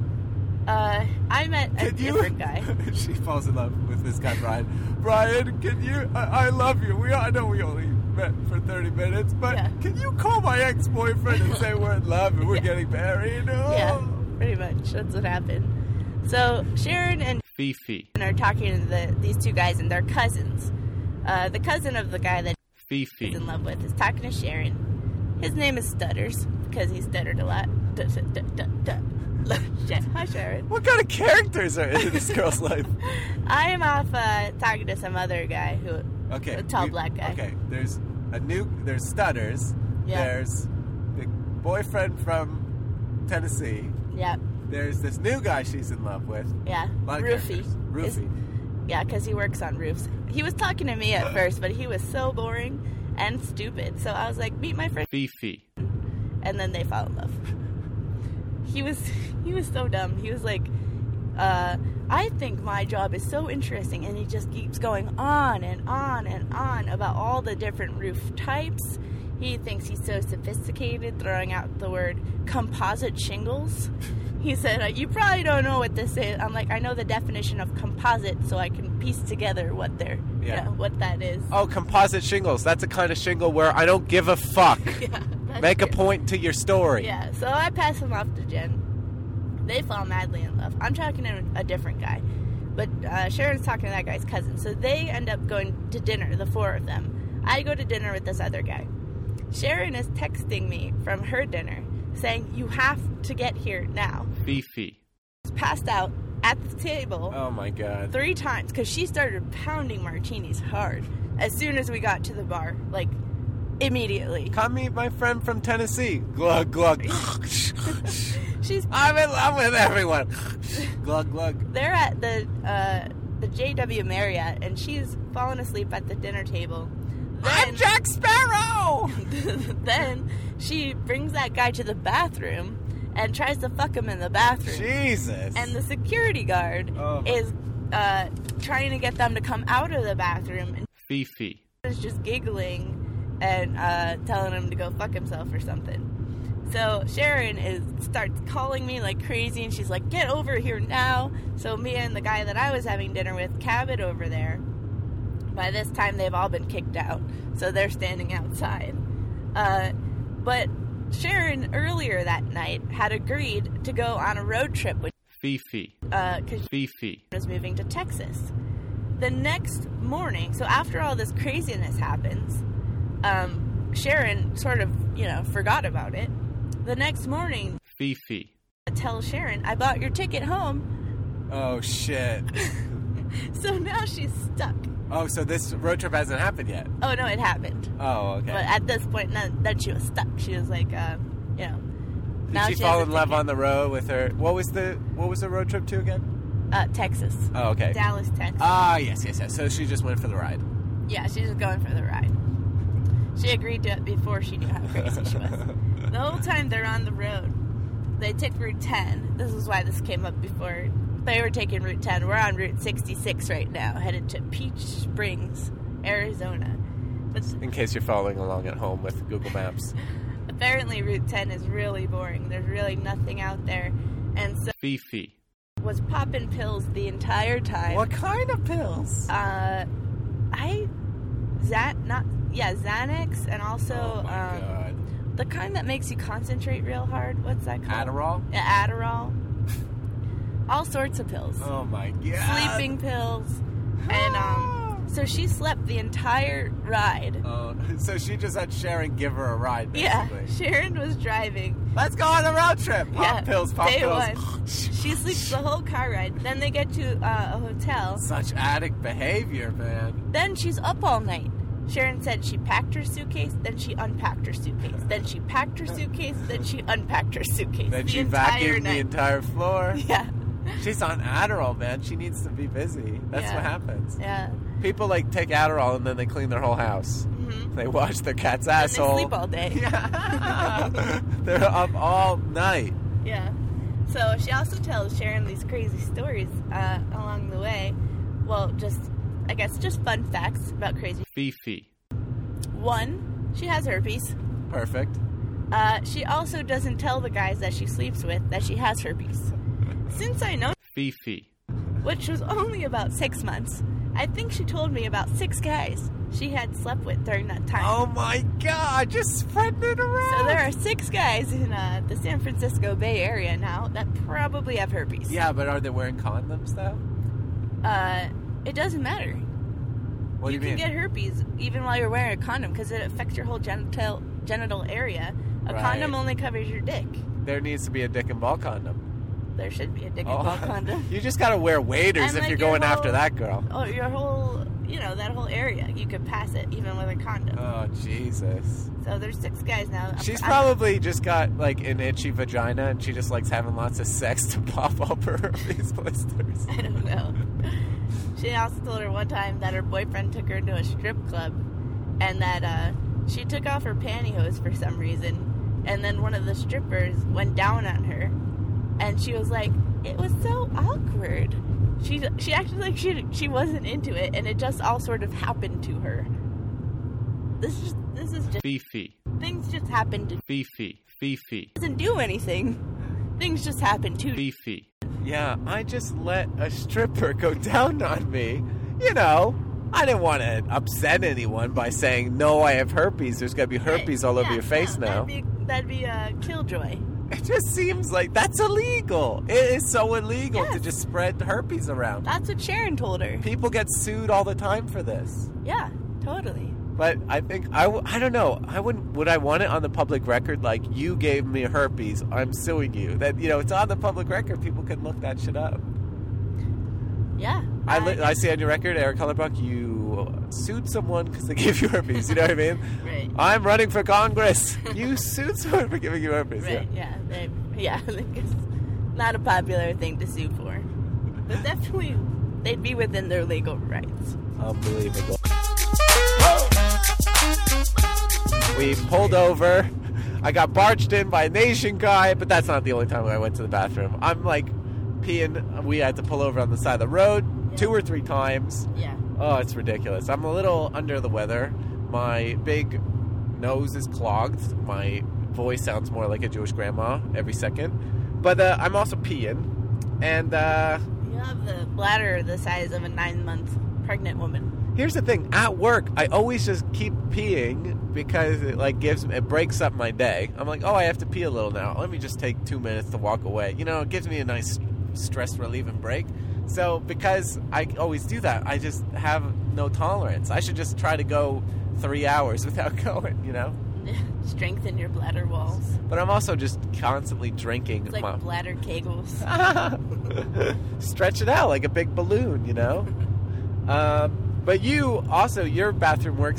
I met a different guy. She falls in love with this guy, Brian. Brian, can you... I love you. I know we only met for 30 minutes, but Yeah. can you call my ex-boyfriend and say we're in love and we're getting married? Oh. Yeah, pretty much. That's what happened. So Sharon and Fifi, are talking to these 2 guys, and they're cousins. The cousin of the guy that Fifi, he's in love with is talking to Sharon. His name is Stutters because he stuttered a lot. Hi, Sharon. What kind of characters are in this girl's life? I am off talking to some other guy Okay. a tall black guy. Okay, there's Stutters. Yeah. There's the boyfriend from Tennessee. Yeah, There's this new guy she's in love with. yeah. A lot of Roofie. characters. Roofie. Yeah, because he works on roofs. He was talking to me at first, but he was so boring and stupid. So I was like, meet my friend. Fifi, And then they fall in love. He was so dumb. He was like, I think my job is so interesting. And he just keeps going on and on and on about all the different roof types. He thinks he's so sophisticated, throwing out the word composite shingles. He said, you probably don't know what this is. I'm like, I know the definition of composite, so I can piece together what what that is. Oh, composite shingles. That's a kind of shingle where I don't give a fuck. Yeah, Make a point to your story. Yeah, so I pass him off to Jen. They fall madly in love. I'm talking to a different guy. But Sharon's talking to that guy's cousin. So they end up going to dinner, the four of them. I go to dinner with this other guy. Sharon is texting me from her dinner saying, you have to get here now. Fifi. Passed out at the table. Oh my God. 3 times because she started pounding martinis hard as soon as we got to the bar, like immediately. Come meet my friend from Tennessee. Glug, glug. I'm in love with everyone. Glug, glug. They're at the JW Marriott, and she's fallen asleep at the dinner table. I'm Jack Sparrow! Then she brings that guy to the bathroom and tries to fuck him in the bathroom. Jesus. And the security guard is trying to get them to come out of the bathroom. And Fifi. is just giggling and telling him to go fuck himself or something. So Sharon starts calling me like crazy, and she's like, get over here now. So me and the guy that I was having dinner with cab it over there. By this time, they've all been kicked out, so they're standing outside. But Sharon, earlier that night, had agreed to go on a road trip with Fifi. Because Fifi was moving to Texas. The next morning, so after all this craziness happens, Sharon sort of, forgot about it. The next morning, Fifi. I tell Sharon, I bought your ticket home. Oh, shit. So now she's stuck. Oh, so this road trip hasn't happened yet? Oh, no, it happened. Oh, okay. But at this point, then she was stuck. She was like, now Did she fall in love on the road with her? What was the road trip to again? Texas. Oh, okay. Dallas, Texas. Ah, yes. So she just went for the ride. Yeah, she's just going for the ride. She agreed to it before she knew how crazy she was. The whole time they're on the road, they took Route 10. This is why this came up before. They were taking Route 10. We're on Route 66 right now, headed to Peach Springs, Arizona. But in case you're following along at home with Google Maps. Apparently Route 10 is really boring. There's really nothing out there. And so Fifi was popping pills the entire time. What kind of pills? Xanax, and also Oh my God. the kind that makes you concentrate real hard. What's that called? Adderall? Yeah, Adderall. All sorts of pills. Oh my God. Sleeping pills. And so she slept the entire ride. Oh, so she just had Sharon give her a ride, basically. Yeah, Sharon was driving. Let's go on a road trip. Pop pills, pop day pills. One. She sleeps the whole car ride. Then they get to a hotel. Such addict behavior, man. Then she's up all night. Sharon said she packed her suitcase, then she unpacked her suitcase. Then she packed her suitcase, then she unpacked her suitcase. Then she vacuumed the entire floor. Yeah. She's on Adderall, man. She needs to be busy. That's what happens. Yeah. People take Adderall and then they clean their whole house. Mm-hmm. They wash their cat's And asshole. they sleep all day. Yeah. They're up all night. Yeah. So she also tells Sharon these crazy stories along the way. Well, just fun facts about crazy. Fifi. 1, she has herpes. Perfect. She also doesn't tell the guys that she sleeps with that she has herpes. Since I know, Fifi. which was only about 6 months, I think she told me about 6 guys she had slept with during that time. Oh my God, just spreading it around. So there are 6 guys in the San Francisco Bay Area now that probably have herpes. Yeah, but are they wearing condoms, though? It doesn't matter. What do you mean? You can get herpes even while you're wearing a condom because it affects your whole genital area. A Right. condom only covers your dick. There needs to be a dick and ball condom. There should be a dick and ball condom. You just gotta wear waders And, if like, you're your going after whole- that girl. Oh, your whole, that whole area. You could pass it even with a condom. Oh, Jesus. So there's 6 guys now. She's probably just got, an itchy vagina, and she just likes having lots of sex to pop up her herpes blisters. I don't know. She also told her one time that her boyfriend took her to a strip club, and that she took off her pantyhose for some reason, and then one of the strippers went down on her, and she was like, it was so awkward. She acted like she wasn't into it, and it just all sort of happened to her. This is just Fifi. things just happen to Fifi. doesn't do anything. Things just happen to Fifi. Yeah, I just let a stripper go down on me. You know, I didn't want to upset anyone by saying, no, I have herpes. There's going to be herpes all over your face now. That'd be a killjoy. It just seems like that's illegal. It is so illegal to just spread herpes around. That's what Sharon told her. People get sued all the time for this. Yeah, totally. But I think, I don't know, would I want it on the public record, like, you gave me herpes, I'm suing you? That, you know, it's on the public record, people can look that shit up. Yeah. I see on your record, Eric Hollerbach, you sued someone because they gave you herpes, you know what I mean? Right. I'm running for Congress. You sued someone for giving you herpes. Right, yeah. It's not a popular thing to sue for. But definitely, they'd be within their legal rights. Unbelievable. We pulled over. I got barged in by a Nation guy, but that's not the only time I went to the bathroom. I'm like peeing. We had to pull over on the side of the road 2 or 3 times. Yeah. Oh, it's ridiculous. I'm a little under the weather. My big nose is clogged. My voice sounds more like a Jewish grandma every second. But I'm also peeing. And you have the bladder the size of a 9-month pregnant woman. Here's the thing. At work, I always just keep peeing because it like it breaks up my day. I'm like, oh, I have to pee a little now. Let me just take 2 minutes to walk away. You know, it gives me a nice stress relieving break. So because I always do that, I just have no tolerance. I should just try to go 3 hours without going, you know? Strengthen your bladder walls. But I'm also just constantly drinking. It's like bladder kegels. Stretch it out like a big balloon, you know? But you also, your bathroom work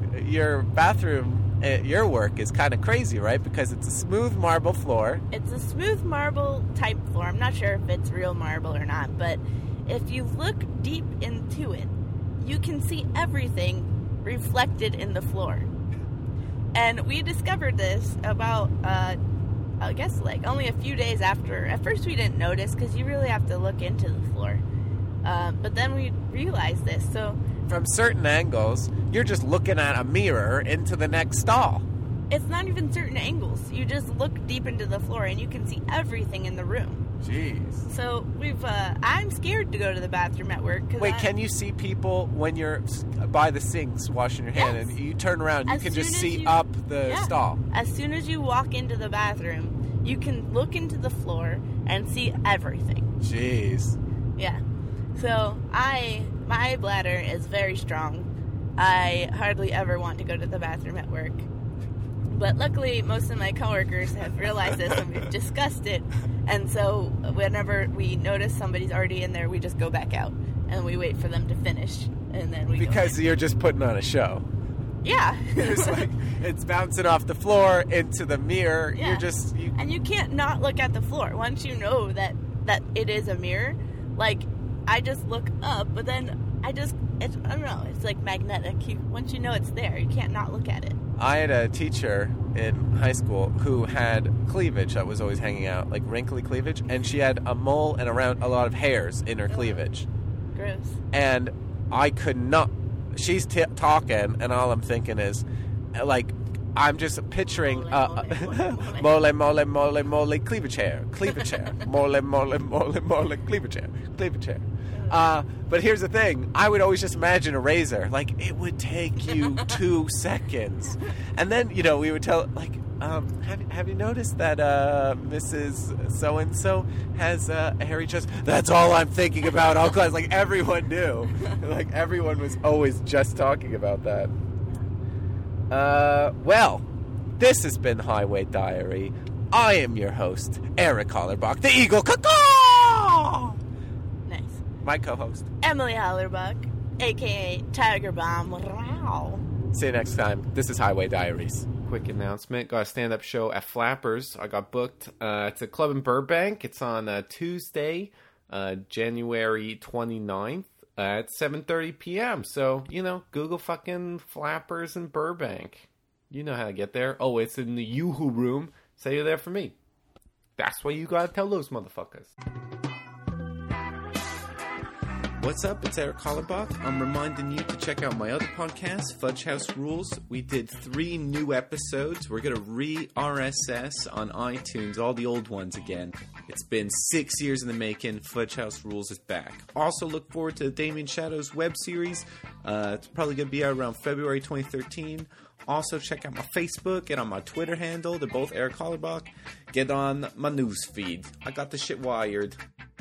your work is kind of crazy, right? Because it's a smooth marble floor. It's a smooth marble type floor. I'm not sure if it's real marble or not, but if you look deep into it, you can see everything reflected in the floor. And we discovered this about, I guess, like only a few days after. At first we didn't notice because you really have to look into the floor. But then we realized this. So from certain angles, you're just looking at a mirror into the next stall. It's not even certain angles. You just look deep into the floor and you can see everything in the room. Jeez. So I'm scared to go to the bathroom at work. Wait, can you see people when you're by the sinks washing your hand and you turn around, you can just see up the stall? As soon as you walk into the bathroom, you can look into the floor and see everything. Jeez. Yeah. So my bladder is very strong. I hardly ever want to go to the bathroom at work. But luckily, most of my coworkers have realized this and we've discussed it. And so whenever we notice somebody's already in there, we just go back out and we wait for them to finish. And then we Because you're just putting on a show. Yeah. It's bouncing off the floor into the mirror. Yeah. You're just... And you can't not look at the floor. Once you know that it is a mirror, like, I just look up, but then I don't know, it's like magnetic. Once you know it's there, you can't not look at it. I had a teacher in high school who had cleavage that was always hanging out, like wrinkly cleavage, and she had a mole and around a lot of hairs in her cleavage. Gross. And I could not... She's talking, and all I'm thinking is, like, I'm just picturing mole, cleavage hair, mole, cleavage hair. But here's the thing, I would always just imagine a razor. Like, it would take you 2 seconds. And then, you know, we would tell, like, have you noticed that Mrs. So-and-so has a hairy chest? That's all I'm thinking about all class. Like, everyone knew. Like, everyone was always just talking about that. Well, this has been Highway Diary. I am your host, Eric Hollerbach, the Eagle Caw. Nice. My co-host, Emily Hollerbach, a.k.a. Tiger Bomb. Wow. See you next time. This is Highway Diaries. Quick announcement. Got a stand-up show at Flappers. I got booked. It's a club in Burbank. It's on Tuesday, January 29th. At 7:30 p.m. So, you know, Google fucking Flappers in Burbank. You know how to get there. Oh, it's in the Yoo-Hoo room. Say you're there for me. That's what you gotta tell those motherfuckers. What's up? It's Eric Hollerbach. I'm reminding you to check out my other podcast, Fudge House Rules. We did 3 new episodes. We're going to re-RSS on iTunes, all the old ones again. It's been 6 years in the making. Fudge House Rules is back. Also look forward to the Damien Shadows web series. It's probably going to be out around February 2013. Also, check out my Facebook and on my Twitter handle. They're both Eric Hollerbach. Get on my news feed. I got the shit wired.